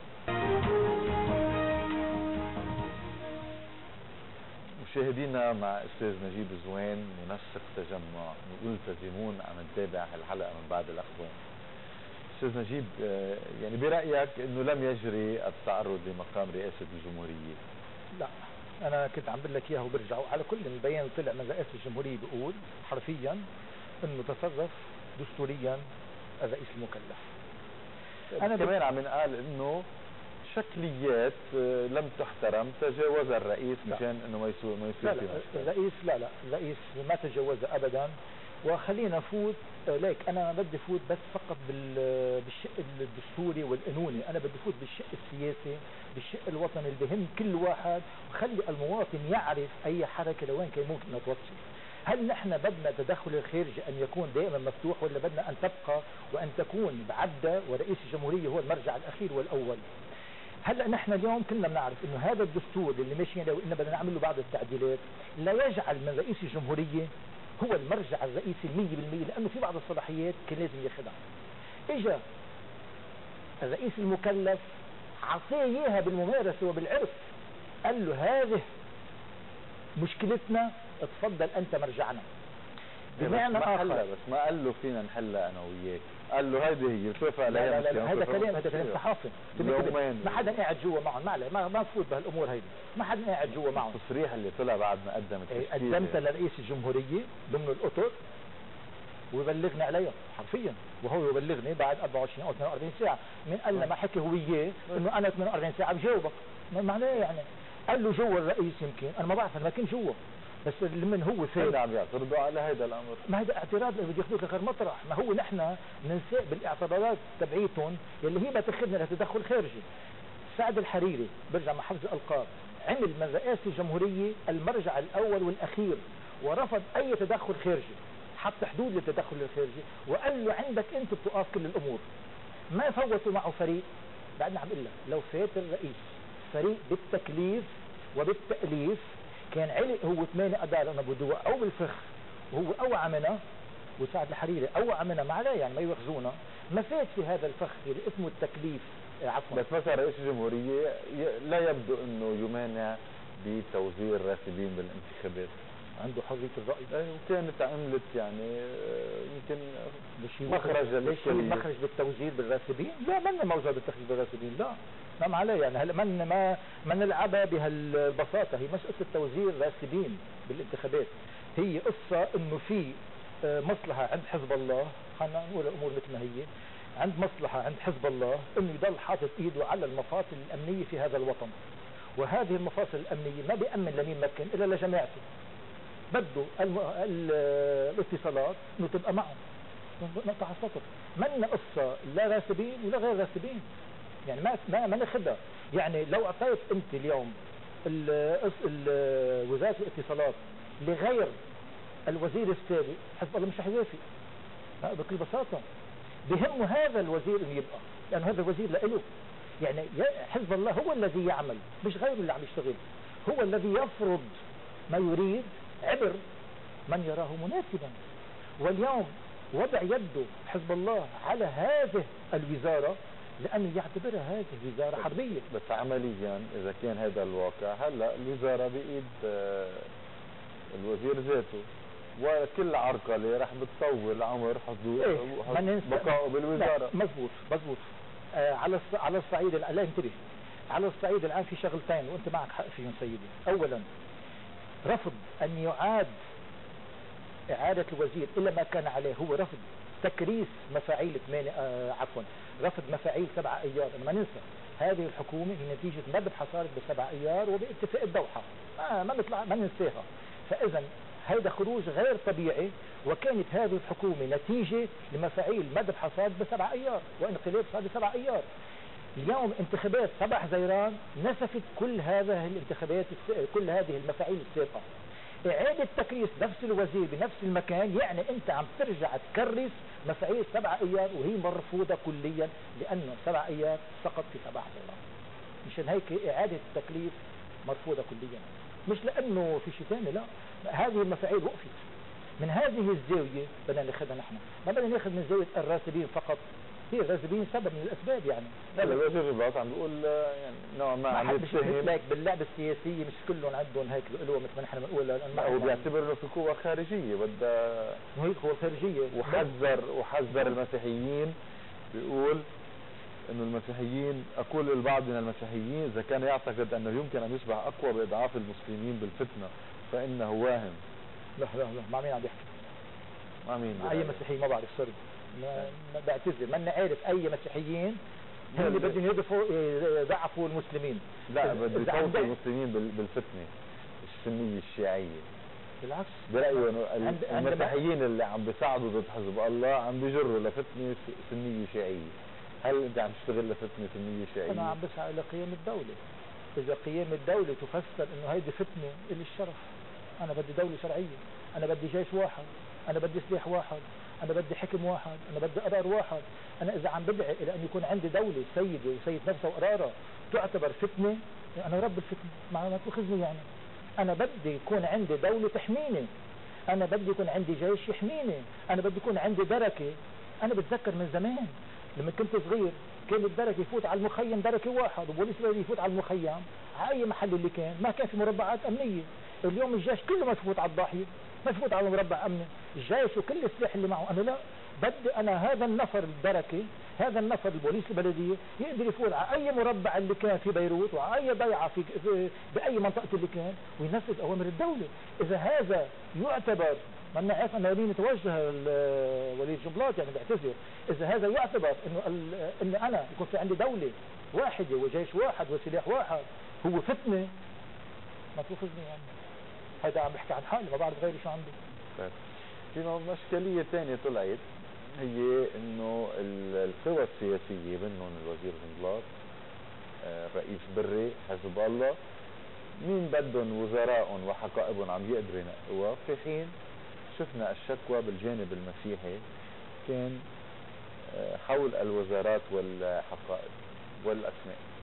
مشاهدينا مع استاذ نجيب زوين منسق تجمع ملتزمون، عم نتابع الحلقه من بعد الاخبار. استاذ نجيب، يعني برايك انه لم يجري التعرض لمقام رئاسه الجمهوريه؟ لا، انا كنت عم بقول لك اياه وبرجع. على كل البيان طلع من رئاسه الجمهوريه بيقول حرفيا انه تصرف دستوريا الرئيس المكلف. انا كمان عم نقال انه شكليات لم تحترم، تجاوز الرئيس مشان انه ما يصير ما يصير لا لا الرئيس لا لا الرئيس ما تجاوزها ابدا. وخلينا نفوت ليك، انا بدي فوت بس فقط بالشق الدستوري والقانوني، انا بدي فوت بالشق السياسي، بالشق الوطني اللي بهم كل واحد، وخلي المواطن يعرف اي حركه لوين كان ممكن ان توصل. هل نحن بدنا تدخل الخارجي ان يكون دائما مفتوح، ولا بدنا ان تبقى وان تكون بعدة ورئيس الجمهوريه هو المرجع الاخير والاول؟ هلا نحن اليوم كلنا بنعرف انه هذا الدستور اللي ماشيين لو انه بدنا نعمل له بعض التعديلات لا يجعل من رئيس الجمهوريه هو المرجع الرئيسي مية بالمية، لانه في بعض الصلاحيات كان لازم ياخذها. اجا الرئيس المكلف عطيه اياها بالممارسه وبالعرف، قال له هذه مشكلتنا، اتفضل انت مرجعنا. بمعنى اخر بس ما قال له فينا نحلها انا وياك، قال له هيدي هي بتوافق عليها. لا لا لا هذا كلام هذا كلام صحافي، ما حدا قاعد جوا معهم، ما ما ما تفوت بهالامور هيدي، ما حدا قاعد جوا معهم. التصريح اللي طلع بعد ما قدم التشكيل قدمت لرئيس الجمهوريه ضمن الاطر ويبلغني عليها حرفيا، وهو يبلغني بعد أربعة وعشرين او اثنين وأربعين ساعه. من قال لنا ما حكي هو اياه انه انا اثنين وأربعين ساعه بجاوبك، ما معناه يعني؟ قال له جوا الرئيس، يمكن انا ما بعرف، انا ما كنت جوا، بس من هو فين عم يعترضوا على هذا الامر. ما هذا اعتراض اللي بده ياخذوه غير مطرح، ما هو نحن ننساق بالاعتراضات تبعيتهم اللي هي ما تاخذنا لتدخل خارجي. سعد الحريري برجع مع حفظ الالقاب عمل من رئاسه الجمهوريه المرجع الاول والاخير، ورفض اي تدخل خارجي، حط حدود للتدخل الخارجي، وقال له عندك انت بتقاس كل الامور. ما فوتوا معه فريق، بعدنا عم بقول لك لو فات الرئيس فريق بالتكليف وبالتأليف كان علق هو ثمانية أدار أنا بدوة أو بالفخ وهو أوعى منها، وسعد الحريري أوعى منها ما عليه يعني ما يوخزونا، ما فات في هذا الفخ اللي اسمه التكليف. عفوا بس مثلا رئيس الجمهورية لا يبدو انه يمانع بتوزيع الراتبين بالانتخابات، عنده حرية الرأي. وكانت عملت يعني يمكن مخرج للإشكالية. مخرج بالتوزيع بالراتبين؟ لا من موجود بالتخريج بالراتبين، لا نعم عليه يعني هلا من ما ما نلعبها بهالبساطة. هي مش قصة توزيع الراتبين بالانتخابات، هي قصة انه في مصلحة عند حزب الله، خلينا نقول الامور مثل ما هي، عند مصلحة عند حزب الله انه يضل حاطط ايده على المفاصل الامنية في هذا الوطن، وهذه المفاصل الامنية ما بيأمن لمين مكن الا لجماعته، بده الم... ال... الاتصالات انه تبقى معه نقطع السطر. من قصة لا راتبين ولا غير راتبين، يعني ما ما, ما ناخذها. يعني لو اعطيت انت اليوم ال... ال... وزارة الاتصالات لغير الوزير السابق، حزب الله مش رح يوافق بكل بساطة. بهمه هذا الوزير انه يبقى، لأن هذا الوزير لإله. يعني حزب الله هو الذي يعمل مش غيره اللي عم يشتغل، هو الذي يفرض ما يريد عبر من يراه مناسبا. واليوم وضع يده حزب الله على هذه الوزارة لأنه يعتبرها هذه وزارة حربية. بس عمليا إذا كان هذا الواقع، هلأ الوزارة بإيد الوزير ذاته، وكل عرقلة رح بتطول عمر حضور إيه بقائه بالوزارة. مزبوط مزبوط. آه على على الصعيد لا انتبه، على الصعيد الآن في شغلتين وانت معك حق فيهم سيدي. اولا رفض ان يعاد اعادة الوزير الا ما كان عليه، هو رفض تكريس مفاعيل ثمانية آه عفوا رفض مفاعيل سبعة ايار. انا ما ننسى هذه الحكومة هي نتيجة مذبح حصارت بسبعة ايار وباتفاق الدوحة، آه ما نطلع ما ننساها. فاذا هذا خروج غير طبيعي، وكانت هذه الحكومة نتيجة لمفاعيل مذبح حصاد بسبع ايار وانقلاب صار بسبع ايار. اليوم انتخابات سبع حزيران نسفت كل هذه الانتخابات كل هذه المفاعيل السابقة. اعادة تكريس نفس الوزير بنفس المكان يعني انت عم ترجع تكرس مفاعيل سبع ايار وهي مرفوضة كليا، لانه سبع ايار سقط في سبع حزيران. مشان هيك اعادة التكليف مرفوضة كليا، مش لانه في شيء ثاني، لا هذه المفاعيل وقفت. من هذه الزاوية بدنا ناخذها نحن، ما بدنا ناخذ من زاوية الراتبين فقط. هي الراتبين سبب من الاسباب يعني. لا الوزير الرباط عم بيقول يعني نوعا ما عم يتهم لك باللعبة السياسية مش كلهم عندهم هيك بيقولوا مثل ما نحن بنقول. هو بيعتبر انه في قوة خارجية بدها هي قوة خارجية، وحذر وحذر المسيحيين، بيقول انه المسيحيين اقول البعض من المسيحيين اذا كان يعتقد انه يمكن ان يصبح اقوى باضعاف المسلمين بالفتنة فانه واهم. لا لا لا مع مين عم يحكي؟ مع مين؟ مع اي مسيحيين؟ ما بعرف سوري، ما بعتذر ما عارف اي مسيحيين هم اللي بدهم يضعفوا يضعفوا المسلمين. لا بدهم يفوتوا المسلمين بالفتنة السنية الشيعية. بالعكس برأيي انه المسيحيين اللي عم بيساعدوا ضد حزب الله عم بيجروا لفتنة سنية شيعية. هل انت عم تشتغل لفتنة سنية شيعية؟ انا عم بسعى لقيام الدولة. اذا قيام الدولة تفسر انه هيدي فتنة الى الشرف، انا بدي دولة شرعية، انا بدي جيش واحد، انا بدي سلاح واحد، انا بدي حكم واحد، انا بدي قرار واحد. انا اذا عم بدعي الى ان يكون عندي دولة سيدة وسيد نفسها وقرارها تعتبر فتنة، انا رب الفتنة ما تاخذني يعني. انا بدي يكون عندي دولة تحميني، انا بدي يكون عندي جيش يحميني، انا بدي يكون عندي دركة. انا بتذكر من زمان لما كنت صغير كان الدركة يفوت على المخيم دركة واحد، وبوليس يفوت على المخيم على اي محل اللي كان، ما كان في مربعات امنية. اليوم الجيش كله ما تفوت على الضاحية، ما تفوت على مربع امني، الجيش وكل السلاح اللي معه. انا لا بدي انا هذا النفر الدركي، هذا النفر البوليس البلدية يقدر يفوت على اي مربع اللي كان في بيروت وعلى اي ضيعة في, في باي منطقة اللي كان وينفذ اوامر الدولة. اذا هذا يعتبر، ما انا عارف انا لين توجه ولي جنبلاط يعني بعتذر، اذا هذا يعتبر انه ان انا يكون في عندي دولة واحدة وجيش واحد وسلاح واحد هو فتنة، ما تاخذني يعني. هذا عم بحكي عن حالي، ما بعرف غيري شو عندي. في مشكلية ثانية طلعت، هي انه القوى السياسية منهم الوزير جنبلاط، الرئيس بري، حزب الله، مين بدهم وزرائهم وحقائبهم عم يقدروا ينقوها، في حين شفنا الشكوى بالجانب المسيحي كان حول الوزارات والحقائب والاسماء.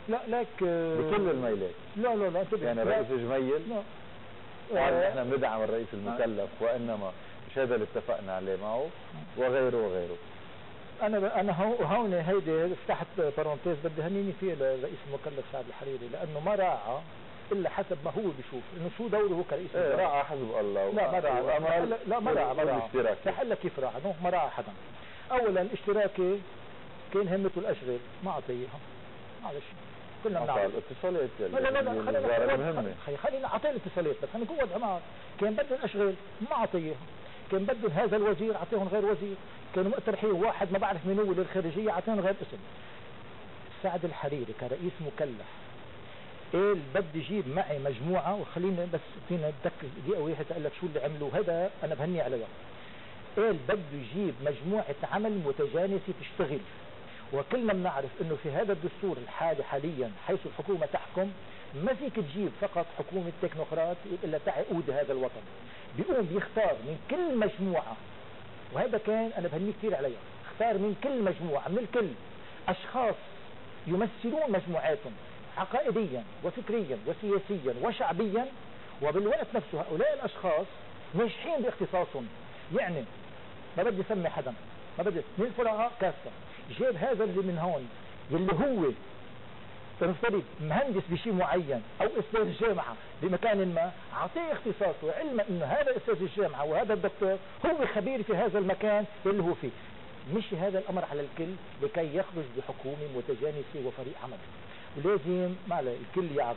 لا لك بكل الميلات. لا لا لا انتبه. يعني الرئيس جميل لا قال نحن بندعم الرئيس المكلف وانما مش هذا اللي اتفقنا عليه معه وغيره وغيره. انا انا هون هيدي فتحت بارونتيز بدي هنيني فيه للرئيس المكلف سعد الحريري، لانه ما راعى الا حسب ما هو بيشوف انه شو دوره هو كرئيس ايه راعى حسب الله. لا ما راعى. لا ما راعى ما راعى رح اقول لك كيف راعى. ما راعى حدا. اولا الاشتراكي كان همته الاشغال ما اعطيها، معلش كلنا بنعرف الاتصالات لا لا لا خلينا مهمه. خلينا اعطيه الاتصالات بس خلينا نكون وضع معك. كان بده الاشغال ما اعطيها، كان بده هذا الوزير اعطيهم غير وزير، كانوا مقترحين واحد ما بعرف مين هو للخارجيه اعطيهم غير اسم. سعد الحريري كرئيس مكلف قال بدي جيب معي مجموعه، وخلينا بس فينا نتذكر دقيقه واحده اقول لك شو اللي عملوه، هذا انا بهني عليها. قال بده يجيب مجموعه عمل متجانسه تشتغل، وكلنا بنعرف انه في هذا الدستور الحالي حاليا حيث الحكومه تحكم ما فيك تجيب فقط حكومه تكنوقراط الا تعقود هذا الوطن، بيقوم بيختار من كل مجموعه، وهذا كان انا بهنيه كثير عليها، اختار من كل مجموعه من الكل اشخاص يمثلون مجموعاتهم عقائديا وفكريا وسياسيا وشعبيا، وبالوقت نفسه هؤلاء الاشخاص ناجحين باختصاصهم. يعني ما بدي اسمي حدا، ما بدي من الفرقاء كافه، جاب هذا اللي من هون اللي هو تنفترض مهندس بشيء معين او استاذ جامعه بمكان ما، اعطيه اختصاصه علما انه هذا استاذ الجامعه وهذا الدكتور هو خبير في هذا المكان اللي هو فيه. مشي هذا الامر على الكل لكي يخرج بحكومه متجانسه وفريق عمل. ولازم ما الكل يعرف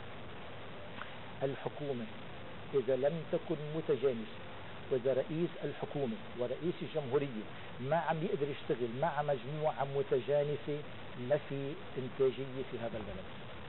الحكومه اذا لم تكن متجانسه، واذا رئيس الحكومه ورئيس الجمهوريه ما عم يقدر يشتغل مع مجموعه متجانسه ما في انتاجيه في هذا البلد.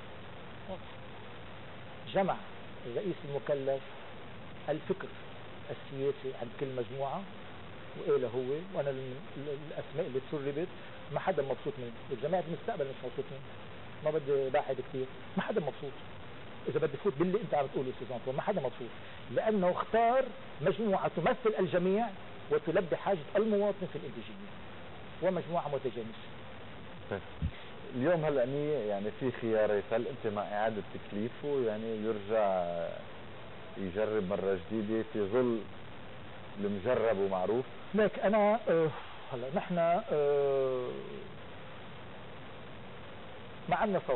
جمع الرئيس المكلف الفكر السياسي عند كل مجموعه وقال هو، وانا الاسماء اللي تسربت ما حدا مبسوط منه، وجماعه المستقبل مش مبسوط منه، ما بدي بعد كثير، ما حدا مبسوط. اذا بدي فوت باللي انت عم تقوله استاذ انطوان، ما حدا مبسوط، لانه اختار مجموعه تمثل الجميع وتلبي حاجه المواطن في الانتاجيه، ومجموعه متجانسه. اليوم هلا يعني في خيارات، هل انت مع اعاده تكليفه يعني يرجع يجرب مره جديده في ظل المجرب ومعروف؟ لك انا آه هلا نحن آه ما عندنا صوت،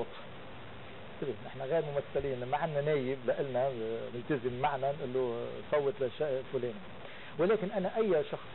نحن غير ممثلين، ما عندنا نايب لنا ملتزم معنا نقول له صوت للشيء فلان، ولكن انا اي شخص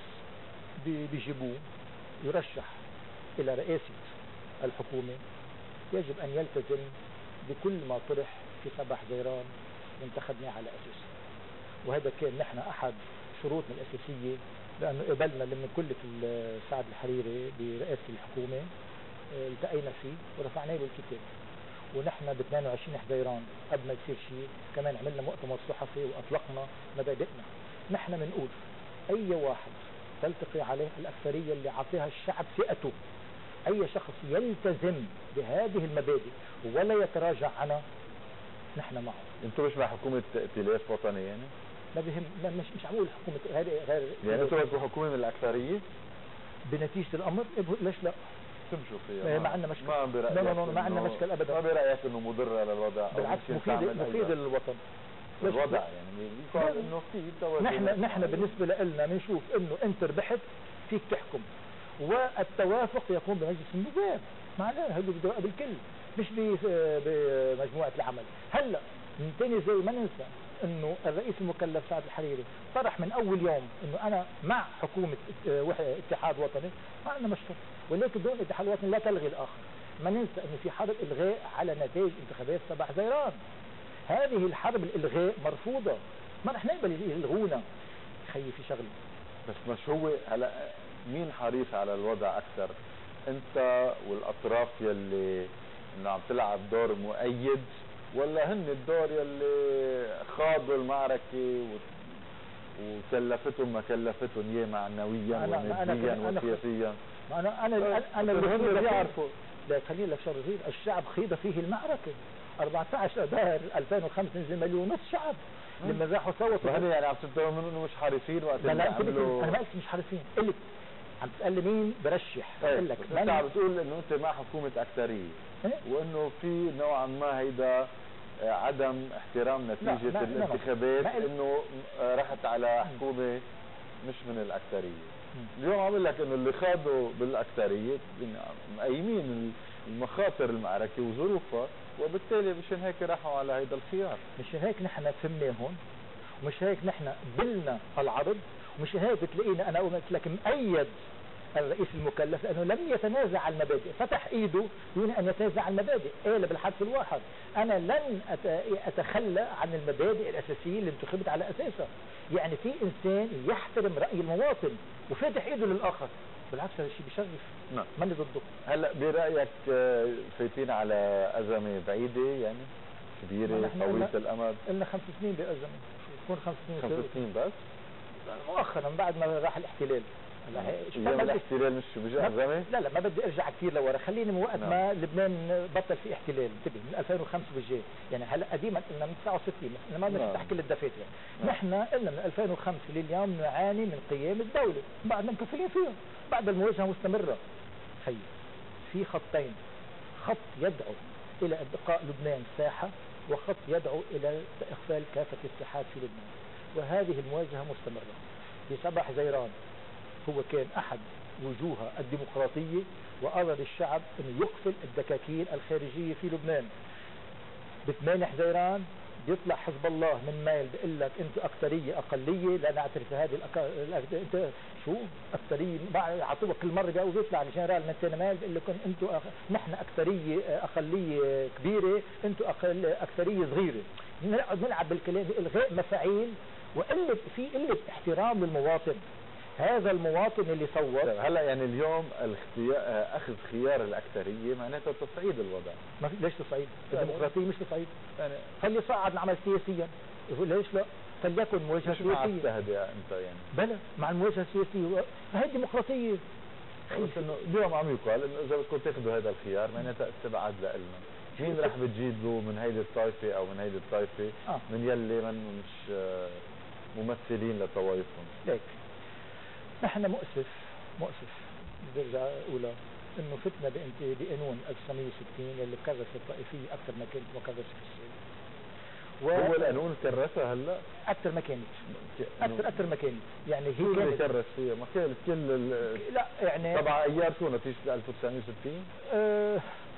بيجيبوه يرشح الى رئاسه الحكومه يجب ان يلتزم بكل ما طرح في سبع حزيران وانتخبنا على اساسه. وهذا كان نحن احد شروطنا الاساسيه، لانه قبلنا لما كلف سعد الحريري برئاسه الحكومه التقينا فيه ورفعنا له الكتاب، ونحن ب اثنين وعشرين حزيران قبل ما يصير شيء كمان عملنا مؤتمر صحفي واطلقنا مبادئنا. نحن بنقول اي واحد تلتقي عليه الاكثريه اللي عطيها الشعب ثقته، اي شخص يلتزم بهذه المبادئ ولا يتراجع عنها نحن معه. انتم مش مع حكومه ائتلاف وطني يعني؟ ما بهم، ما مش مش عم اقول حكومه هذه غير يعني انتم بدكم حكومه من الاكثريه؟ بنتيجه الامر ليش لا؟ تمشوا فيها ما عندنا مشكله. ما برايك؟ لا لا لا ما عندنا مشكله ابدا. ما برايك انه مضره للوضع؟ بالعكس مفيد مفيد للوطن. الوضع يعني يقال انه في توازن. نحن نحن بالنسبه لنا بنشوف انه انت ربحت فيك تحكم، والتوافق يكون بمجلس النواب، معناه هذا بده بالكل مش بمجموعه العمل. هلا من ثاني زي ما ننسى انه الرئيس المكلف سعد الحريري طرح من اول يوم انه انا مع حكومه اتحاد وطني، ما عندنا مشكله، ولكن دون الاتحاد الوطني لا تلغي الاخر. ما ننسى انه في حرب الغاء على نتائج انتخابات سبع حزيران، هذه الحرب الالغاء مرفوضه، ما رح نقبل يلغونا. خيي في شغله بس مش هو هلا مين حريص على الوضع اكثر؟ انت والاطراف يلي انه عم تلعب دور مؤيد، ولا هن الدور يلي خاضوا المعركه وكلفتهم ما كلفتهم اياه معنويا وماديا وسياسيا؟ انا انا انا اللي بيعرفوا. لا خليني لك شغله، الشعب خيض فيه المعركه. أربعة عشر اذار ألفين وخمسة نزل مليون ونص شعب لما راحوا صوتوا. هذا يعني عم تتهم انه مش حريصين وقت لا لا انا ما قلت مش حريصين، قلت عم تسألني مين برشح، بقول لك انت عم بتقول انه انت مع حكومة اكثرية، إيه؟ وانه في نوعا ما هيدا عدم احترام نتيجة لا، ما الانتخابات، ما انه رحت على حكومة مش من الاكثرية. اليوم عم بقول لك انه اللي خاضوا بالاكثرية مقيمين المخاطر المعركة وظروفها، وبالتالي مشان هيك راحوا على هيدا الخيار. مش هيك نحن فهمناهم، ومش هيك نحن قبلنا العرض، ومش هيك بتلاقينا انا قلت لك مؤيد الرئيس المكلف لانه لم يتنازع عن المبادئ، فتح ايده دون ان يتنازع عن المبادئ. قال بالحرف الواحد انا لن اتخلى عن المبادئ الاساسيه اللي انتخبت على اساسها. يعني في انسان يحترم راي المواطن وفاتح ايده للاخر، بالعكس هذا الشيء بيشرف. نعم، ماني ضده. هلا برايك فايتين على ازمه بعيده يعني كبيره طويله الامد؟ لنا خمس سنين بازمه، تكون خمس سنين خمس سنين بس مؤخرا بعد ما راح الاحتلال. ايام الاحتلال مش بيجي ازمه؟ لا لا ما بدي ارجع كثير لورا، خليني من وقت نعم. ما لبنان بطل في احتلال، انتبه من ألفين وخمسة بالجاي، يعني هلا قديما قلنا من تسعة وستين، احنا ما بدنا نحكي للدفاتره، نعم. نحن قلنا من ألفين وخمسة لليوم نعاني من قيام الدوله، بعدنا مكفلين فيها، بعد المواجهه مستمره. خير في خطين، خط يدعو الى ابقاء لبنان ساحه، وخط يدعو الى اقفال كافه الساحات في لبنان، وهذه المواجهه مستمره. في سبع حزيران هو كان احد وجوه الديمقراطية، وأراد الشعب أن يقفل الدكاكين الخارجية في لبنان. بثمانية حزيران بيطلع حزب الله من مايل بيقول لك انتوا اكثريه اقليه، لا نعترف هذه الأك... انت شو اكثريه، يعطوك كل مره بيقول بيطلع الجنرال من تنمال بيقول لكم انتوا أخ... نحن اكثريه اقليه كبيره، انتوا أقل... اكثريه صغيره. نقعد نلعب بالكلام بالغاء مفاعيل، وقله في قله احترام للمواطن. هذا المواطن اللي صوت هلا يعني اليوم الاختيار اخذ خيار الاكثريه معناته تصعيد الوضع. ما في ليش تصعيد؟ الديمقراطيه مش تصعيد، يعني خلي يصعد نعمل سياسيا، يقول ليش لا؟ فليكن مواجهه سياسيه. مش مع انت يعني بلى مع المواجهه السياسيه، هي الديمقراطيه. بس انه اليوم عم يقال انه اذا بدكم تاخذوا هذا الخيار معناتها استبعاد لنا. مين رح بتجيبوا من هيدي الطائفه او من هيدي الطائفه آه. من يلي من مش ممثلين لطوائفهم؟ ليك نحن مؤسف مؤسف بدي ارجع اقولها انه فتنا بقانون ألف وتسعمية وستين اللي كرس الطائفيه اكثر ما كانت مكرسه في السابق. و... هو القانون كرسها هلا؟ اكثر ما كانت اكثر اكثر ما كانت، يعني هي شو اللي كرس فيها؟ ما كانت كل ال... لا يعني طبعا ايار شو نتيجه ألف وتسعمية وستين؟ أه...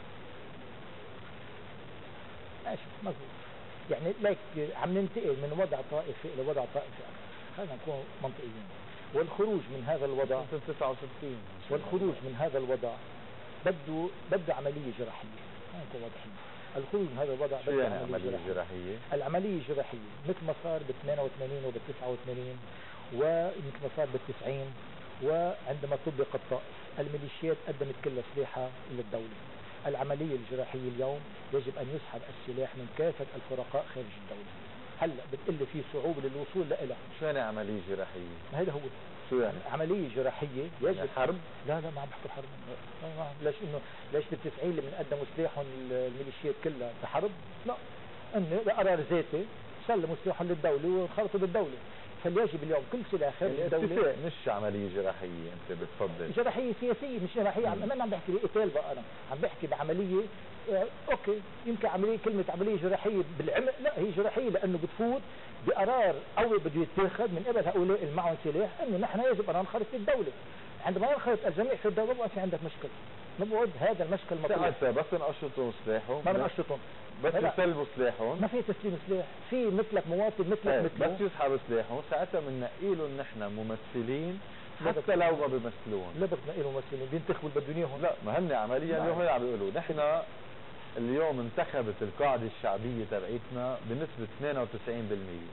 ماشي مضبوط، يعني ليك عم ننتقل من وضع طائفي الى وضع طائفي اكثر، خلينا نكون منطقيين. والخروج من هذا الوضع تسعة وستين والخروج من هذا الوضع بده بده عمليه جراحيه، خلينا نكون واضحين. الخروج من هذا الوضع بده يعني عمليه جراحيه. جراحيه العمليه الجراحيه مثل ما صار بال ثمانية وثمانين وبال تسعة وثمانين ومثل ما صار بال تسعين، وعندما طبق الطائف الميليشيات قدمت كل سلاحها للدوله. العمليه الجراحيه اليوم يجب ان يسحب السلاح من كافه الفرقاء خارج الدوله. هلا بتقول في صعوبه للوصول لها. شو يعني عمليه جراحيه؟ هذا هو شو يعني؟ عمليه جراحيه يجب يعني حرب؟ لا لا ما عم بحكي حرب. ليش انه ليش بال تسعين لما قدموا سلاحهم الميليشيات كلها بحرب؟ لا، انه بقرار ذاتي سلموا سلاحهم للدوله وانخرطوا بالدوله. فليجب اليوم كل سلاح خارج الدوله. مش عمليه جراحيه انت بتفضل؟ جراحيه سياسيه مش جراحيه. عم ما عم بحكي بقتال بقى، انا عم بحكي بعمليه آه اوكي يمكن عمليه كلمه عمليه جراحيه بالعمق، لا هي جراحيه لانه بتفوت بقرار اول بده يتاخذ من قبل هؤلاء اللي معهم سلاح انه نحن يجب ان ننخرط في الدوله. عندما ينخرط الجميع في الدوله بقى في عندك مشكله. نبعد هذا المشكل مطلوب. بس نقشطهم سلاحهم ما بنقشطهم، بس يسلموا سلاحهم. ما في تسليم سلاح، في مثلك مواطن مثلك ايه مثله بس يسحبوا سلاحهم ساعتها بننقي لهم نحن ممثلين حتى لو ما بيمثلون. لا بتنقي لهم ممثلين بينتخبوا اللي بدهم اياهم. لا ما هن عمليا اليوم هي عم بيقولوا نحن اليوم انتخبت القاعده الشعبيه تبعتنا بنسبه اثنين وتسعين بالمئة.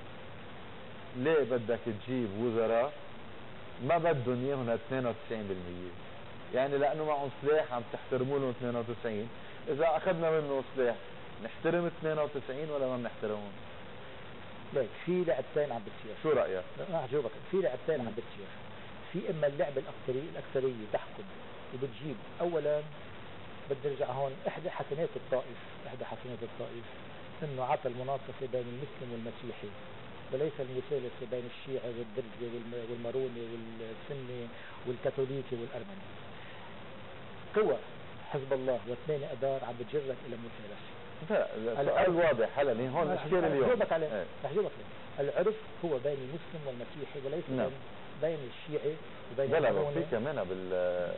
ليه بدك تجيب وزراء ما بدهم اياهم اثنين وتسعين بالمئة؟ يعني لانه معهم سلاح عم تحترموا لهم اثنين وتسعين، اذا اخذنا منه سلاح نحترم اثنين وتسعين ولا ما بنحترمهم؟ ليك في لعبتين عم بتصير. شو رايك؟ لا اعجبك، في لعبتين عم بتصير. في اما اللعبه الاكثريه الاكثريه تحكم وبتجيب اولا، بدي ارجع هون احدى حسنات الطائف احدى حسنات الطائف انه عطى المناصفه بين المسلم والمسيحي وليس المثالث بين الشيعي والدرزي والم- والماروني والسني والكاثوليكي والأرمني. قوى حزب الله وثمانية أدار عم بتجرك إلى المثالثة. لا السؤال واضح هلا هون هون الاشكال اليوم. أجيبك عليه ايه. رح أجيبك عليه. العرف هو بين المسلم والمسيحي وليس نعم. بين بين الشيعي وبين لا لا في الماروني. كمان بال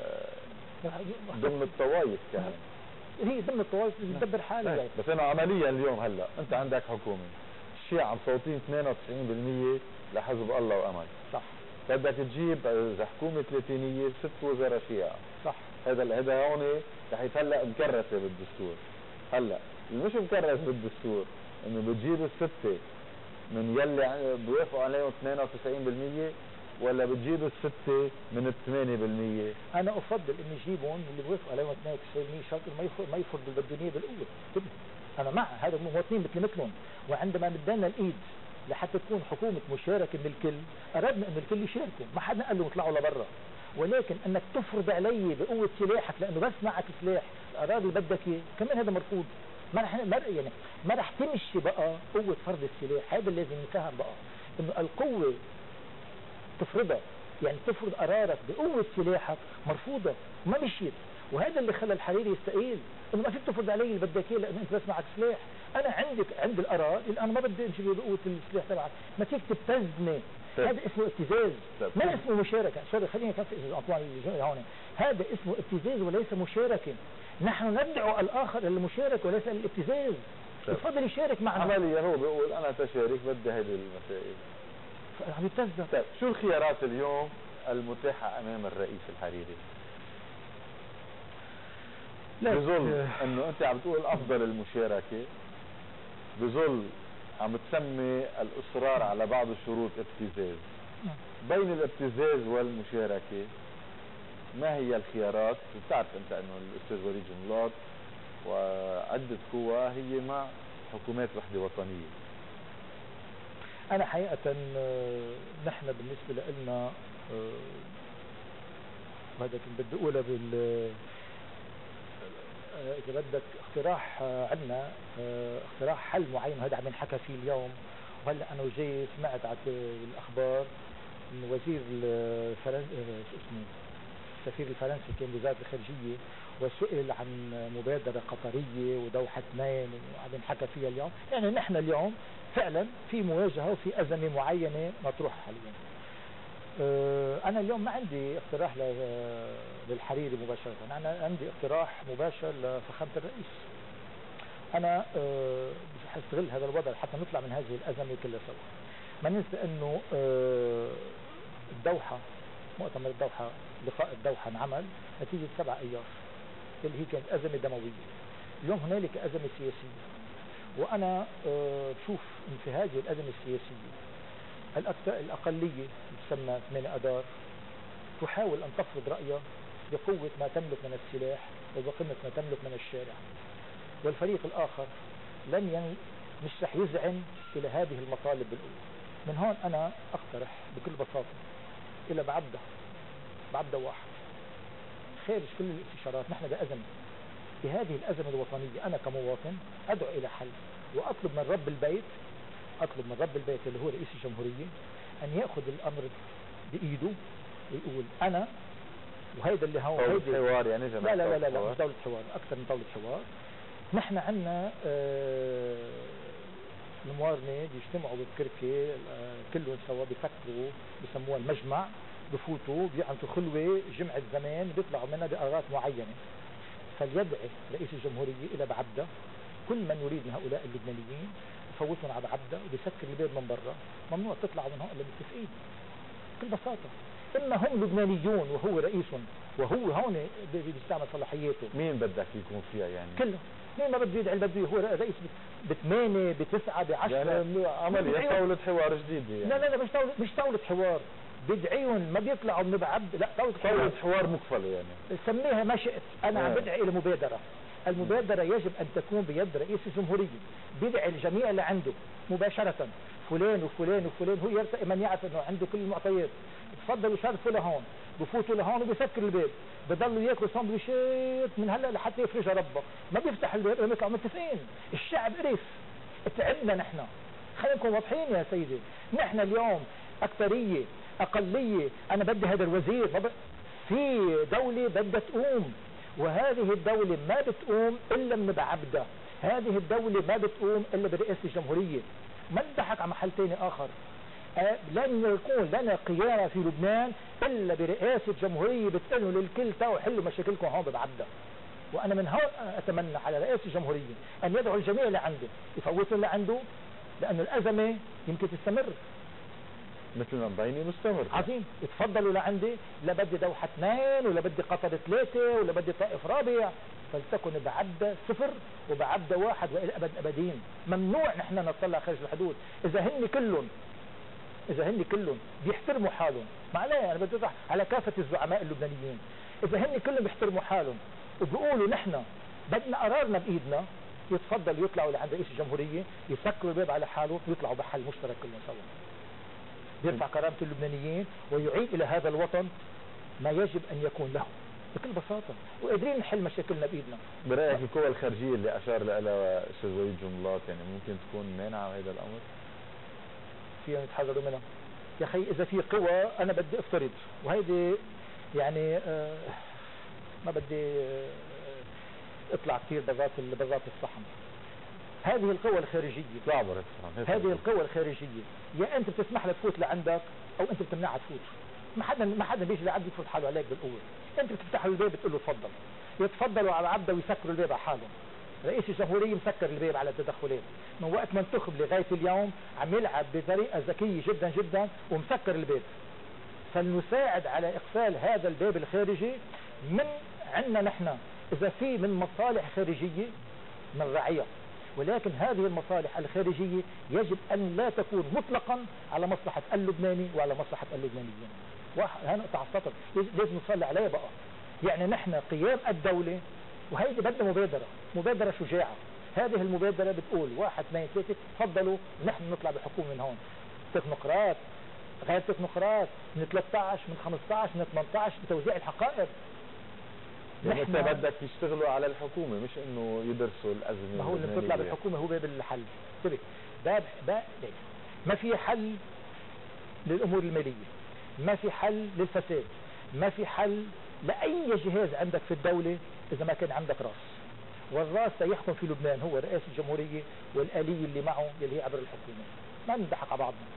ضمن الطوائف كمان. هي ضمن الطوائف اللي بتدبر حالها ايه. يعني. بس انا عمليا اليوم هلا انت عندك حكومه الشيعة مصوتين اثنين وتسعين بالمية لحزب الله وامل. صح. بدك تجيب اذا حكومه ثلاثينيه ست وزراء شيعة. صح. هذا هذا هون رح يتهلأ مكرسه بالدستور. هلا اللي مش مكرس بالدستور انه بتجيب السته من يلي بيوافقوا عليهم اثنين وتسعين بالمية ولا بتجيب السته من الثمانية بالمية. انا افضل اني اجيبهم اللي بيوافقوا عليهم اثنين وتسعين بالمية شرط ما يفرض ما يفرضوا البدونيه بالقوه. كده انا مع هذا مواطنين مثل مثلهم. وعندما مدينا الايد لحتى تكون حكومه مشاركه من الكل اردنا انه الكل يشاركوا، ما حدا قال لهم اطلعوا لبرا. ولكن انك تفرض علي بقوه سلاحك لانه بس معك سلاح الاراضي اللي بدك اياه كمان هذا مرفوض. ما رح ما يعني ما رح تمشي بقى قوه فرض السلاح. هذا اللي لازم نفهم بقى انه القوه تفرضها يعني تفرض قرارك بقوه سلاحك مرفوضه وما مشيت. وهذا اللي خلى الحريري يستقيل انه ما فيك تفرض علي اللي بدك اياه لانه انت بس معك سلاح. انا عندك عندي القرار اللي انا ما بدي امشي بقوه السلاح تبعك. ما فيك تبتزني. هذا اسمه ابتزاز ما اسمه مشاركه. سوري خليني كفي انطوان هون. هذا اسمه ابتزاز وليس مشاركه. نحن ندعو الاخر الى المشاركه وليس الابتزاز. تفضل يشارك معنا. عمليا هو بيقول انا تشارك بدي هذه المسائل. عم يبتزها. طيب شو الخيارات اليوم المتاحه امام الرئيس الحريري؟ بظل انه انت عم تقول افضل المشاركه، بظل عم تسمي الاصرار على بعض الشروط ابتزاز. بين الابتزاز والمشاركه ما هي الخيارات؟ بتعرف انت انه الاستاذ وليد جملاط وعده قوى هي مع حكومات وحده وطنيه. انا حقيقه نحن بالنسبه لنا وهذا كنت بدي اقولها بال اذا بدك اقتراح عندنا اقتراح حل معين هذا عم ينحكى فيه اليوم. وهلا انا وجاي سمعت على الاخبار انه وزير الفرنسي اسمه السفير الفرنسي كان بوزاره الخارجيه وسئل عن مبادره قطريه ودوحه اثنين وعم ينحكى فيها اليوم. يعني نحن اليوم فعلا في مواجهه وفي ازمه معينه مطروحه حاليا. أنا اليوم ما عندي اقتراح للحريري مباشرة. أنا عندي اقتراح مباشر لفخامة الرئيس. أنا حستغل هذا الوضع حتى نطلع من هذه الأزمة كلها سوا. ما ننسى أنه الدوحة مؤتمر الدوحة لقاء الدوحة انعمل نتيجة سبع أيار اللي هي كانت أزمة دموية. اليوم هنالك أزمة سياسية. وأنا بشوف أن في هذه الأزمة السياسية الأقلية تسمى ثمانية أدار تحاول أن تفرض رأيها بقوة ما تملك من السلاح وبقمة ما تملك من الشارع. والفريق الآخر لن ين... مش رح يزعن إلى هذه المطالب بالقوة. من هون أنا أقترح بكل بساطة إلى بعبدة بعبدة واحد خارج كل الاستشارات. نحن بأزمة بهذه الأزمة الوطنية. أنا كمواطن أدعو إلى حل وأطلب من رب البيت أطلب من رب البيت اللي هو رئيس الجمهورية أن يأخذ الأمر بإيده ويقول أنا وهيدا اللي هو دولة حوار يعني لا لا لا لا مش دولة حوار أكثر من دولة حوار. نحن عندنا آه الموارنة بيجتمعوا بالكركة آه كلهم سوا بيفكروا بسموها المجمع بفوتوا بيعملوا خلوة جمعة زمان بيطلعوا منها بقرارات معينة. فليدعي رئيس الجمهورية إلى بعبدة كل من يريد من هؤلاء اللبنانيين يفوتهم على بعبدة وبيسكر الباب من برا. ممنوع تطلعوا من هون الا متفقين بكل بساطة. إما هم لبنانيون وهو رئيسهم وهو هون بيستعمل صلاحياته. مين بدك يكون فيها يعني؟ كله. مين ما بده يدعي البدوي هو رئيس بثمانية بتسعة بعشرة يعني عملية طاولة حوار جديدة يعني. لا لا لا مش طاولة مش طاولة حوار. بدعيهم ما بيطلعوا من بعبد لا طاولة حوار. حوار مقفلة يعني. سميها ما شئت. أنا عم بدعي إلى مبادرة. المبادرة يجب أن تكون بيد رئيس الجمهورية. بدعي الجميع اللي عنده مباشرة فلان وفلان وفلان هو يرتقي من يعرف أنه عنده كل المعطيات. تفضلوا شرفوا لهون بفوتوا لهون وبيسكر الباب بضلوا ياكلوا سندويشات من هلا لحتى يفرجها ربه. ما بيفتح الباب يطلعوا متفقين. الشعب قرف تعبنا نحن. خلينا نكون واضحين يا سيدي. نحن اليوم اكثريه اقليه، انا بدي هذا الوزير، ما ب... في دوله بدها تقوم، وهذه الدوله ما بتقوم الا من بعبدة، هذه الدوله ما بتقوم الا برئاسه الجمهوريه. ما نضحك على محل ثاني اخر. أه لن يكون لنا قيادة في لبنان الا برئاسه جمهوريه بتقولوا للكل تعالوا حلوا مشاكلكم هون بعبدة. وانا من هون اتمنى على رئاسه الجمهوريه ان يدعو الجميع لعنده، يفوتوا لعنده، لانه الازمه يمكن تستمر مثل ما مبيني مستمر. عظيم. اتفضلوا لعندي، لا بدي دوحه اثنين ولا بدي قطر ثلاثه ولا بدي طائف رابع، فلتكن بعبدة صفر وبعبدة واحد والى ابد ابدين. ممنوع نحن نطلع خارج الحدود. اذا هن كلهم اذا هن كلهم بيحترموا حالهم، ما عليه انا بدي اطرح على كافه الزعماء اللبنانيين، اذا هن كلهم بيحترموا حالهم وبيقولوا نحن بدنا قرارنا بايدنا، يتفضل يطلعوا لعند رئيس الجمهوريه، يسكروا الباب على حاله ويطلعوا بحل مشترك كلهم سوا، يرفع كرامه اللبنانيين ويعيد الى هذا الوطن ما يجب ان يكون له بكل بساطه، وقادرين نحل مشاكلنا بايدنا. برايك القوى الخارجيه اللي اشار لها استاذ وليد جملات يعني ممكن تكون مانعه هذا الامر؟ فيهم يتحرروا منها يا اخي. اذا في قوى انا بدي افترض، وهيدي يعني آه ما بدي آه اطلع كثير برات برات الصحن. هذه القوى الخارجيه اطلع برات الصحن. هذه القوى الخارجيه يا انت بتسمح لها تفوت لعندك او انت بتمنعها تفوت. ما حدا ما حدا بيجي لعندك يفوت حاله عليك بالقوه. انت بتفتح له الباب بتقول له تفضل، يتفضلوا على عبده ويسكروا الباب على حالهم. رئيس الجمهوريه مسكر الباب على التدخلات من وقت ما انتخب لغايه اليوم، عم يلعب بطريقه ذكيه جدا جدا ومسكر الباب. فلنساعد على اقفال هذا الباب الخارجي من عندنا نحن. اذا في من مصالح خارجيه من رعيه، ولكن هذه المصالح الخارجيه يجب ان لا تكون مطلقا على مصلحه اللبناني وعلى مصلحه اللبنانيين. واحد نقطه على السطر لازم نصلي عليها بقى. يعني نحن قيام الدوله، وهيدي بدنا مبادره مبادره شجاعه. هذه المبادره بتقول واحد اثنين ثلاثه تفضلوا نحن نطلع بحكومه من هون، تكنوقراط غير تكنوقراط، من ثلاثة عشر من خمسة عشر من ثمانية عشر بتوزيع الحقائب. يعني انت بدك يشتغلوا على الحكومه مش انه يدرسوا الازمه. ما هو اللي بتطلع بالحكومه هو باب الحل. انتبه، باب باب ما في حل للامور الماليه، ما في حل للفساد، ما في حل لاي جهاز عندك في الدوله اذا ما كان عندك راس. والراس سيحكم في لبنان هو رئاسه الجمهوريه والاليه اللي معه اللي هي عبر الحكومه. ما نضحك على بعضنا.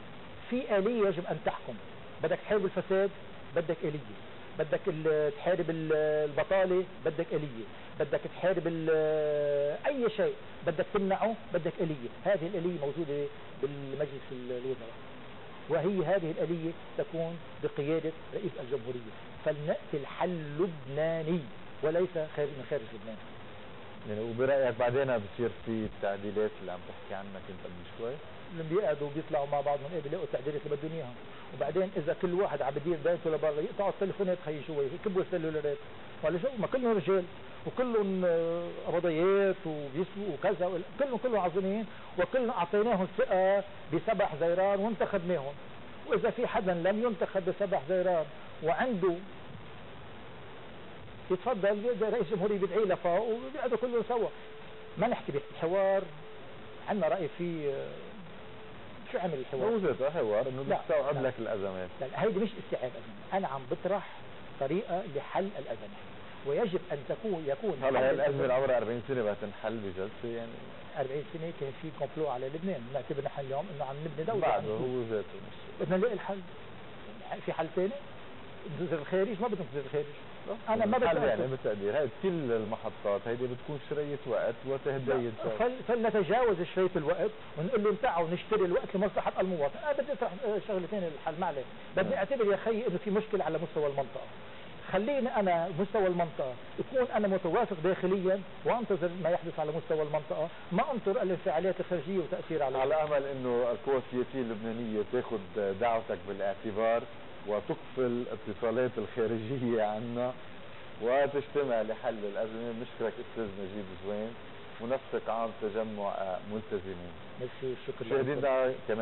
في اليه يجب ان تحكم. بدك تحارب الفساد بدك اليه، بدك تحارب البطاله بدك اليه، بدك تحارب اي شيء بدك تمنعه بدك اليه. هذه الاليه موجوده بالمجلس الوزراء، وهي هذه الاليه تكون بقياده رئيس الجمهوريه. فلنأتي الحل لبناني وليس خارج من خارج لبنان. يعني وبرايك بعدين بصير في التعديلات اللي عم تحكي عنها كنت قبل شوي؟ اللي بيقعدوا بيطلعوا مع بعضهم ايه بيلاقوا التعديلات اللي بدهم اياها، وبعدين اذا كل واحد عم بدير بيته لبرا يقطعوا التليفونات خيي شوي كبوا السلولارات ولا شو، ما كلهم رجال وكلهم قبضيات وبيسوقوا وكذا، كلهم كلهم عظيمين وكلنا اعطيناهم ثقه بسبع زيران وانتخبناهم. واذا في حدا لم ينتخب بسبع زيران وعنده يتفضل رئيس الجمهوريه بيدعي له فوق وبيقعدوا كلهم سوا. ما نحكي بحوار، عندنا راي في شو عمل الحوار؟ مو ذات حوار انه بيستوعب لك الازمات. لا هيدي مش استيعاب ازمه، انا عم بطرح طريقه لحل الازمه، ويجب ان تكون يكون هلا الازمه عمرها أربعين سنه بدها تنحل بجلسه. يعني أربعين سنه كان في كومبلو على لبنان، نعتبر نحن اليوم انه عم نبني دوله بعده هو ذاته. بدنا نلاقي الحل. في حل ثاني؟ وزير الخارج ما بدهم وزير الخارج. انا ما بدي يعني بالتقدير هاي كل المحطات هيدي بتكون شريه وقت وتهدي. فل... فلنتجاوز شريه الوقت ونقول لهم تعالوا نشتري الوقت لمصلحه المواطن. انا بدي اطرح شغلتين الحل ما عليه، بدي اعتبر يا خيي انه في مشكله على مستوى المنطقه. خليني انا مستوى المنطقه يكون انا متوافق داخليا وانتظر ما يحدث على مستوى المنطقه، ما انطر الانفعالات الخارجيه وتاثير على على امل انه القوى السياسيه اللبنانيه تاخذ دعوتك بالاعتبار وتقفل اتصالات الخارجيه عنا وتجتمع لحل الازمه. بنشكرك استاذ نجيب زوين، ونفسك عام تجمع ملتزمين. ميرسي، شكرا. مشاهدينا كمان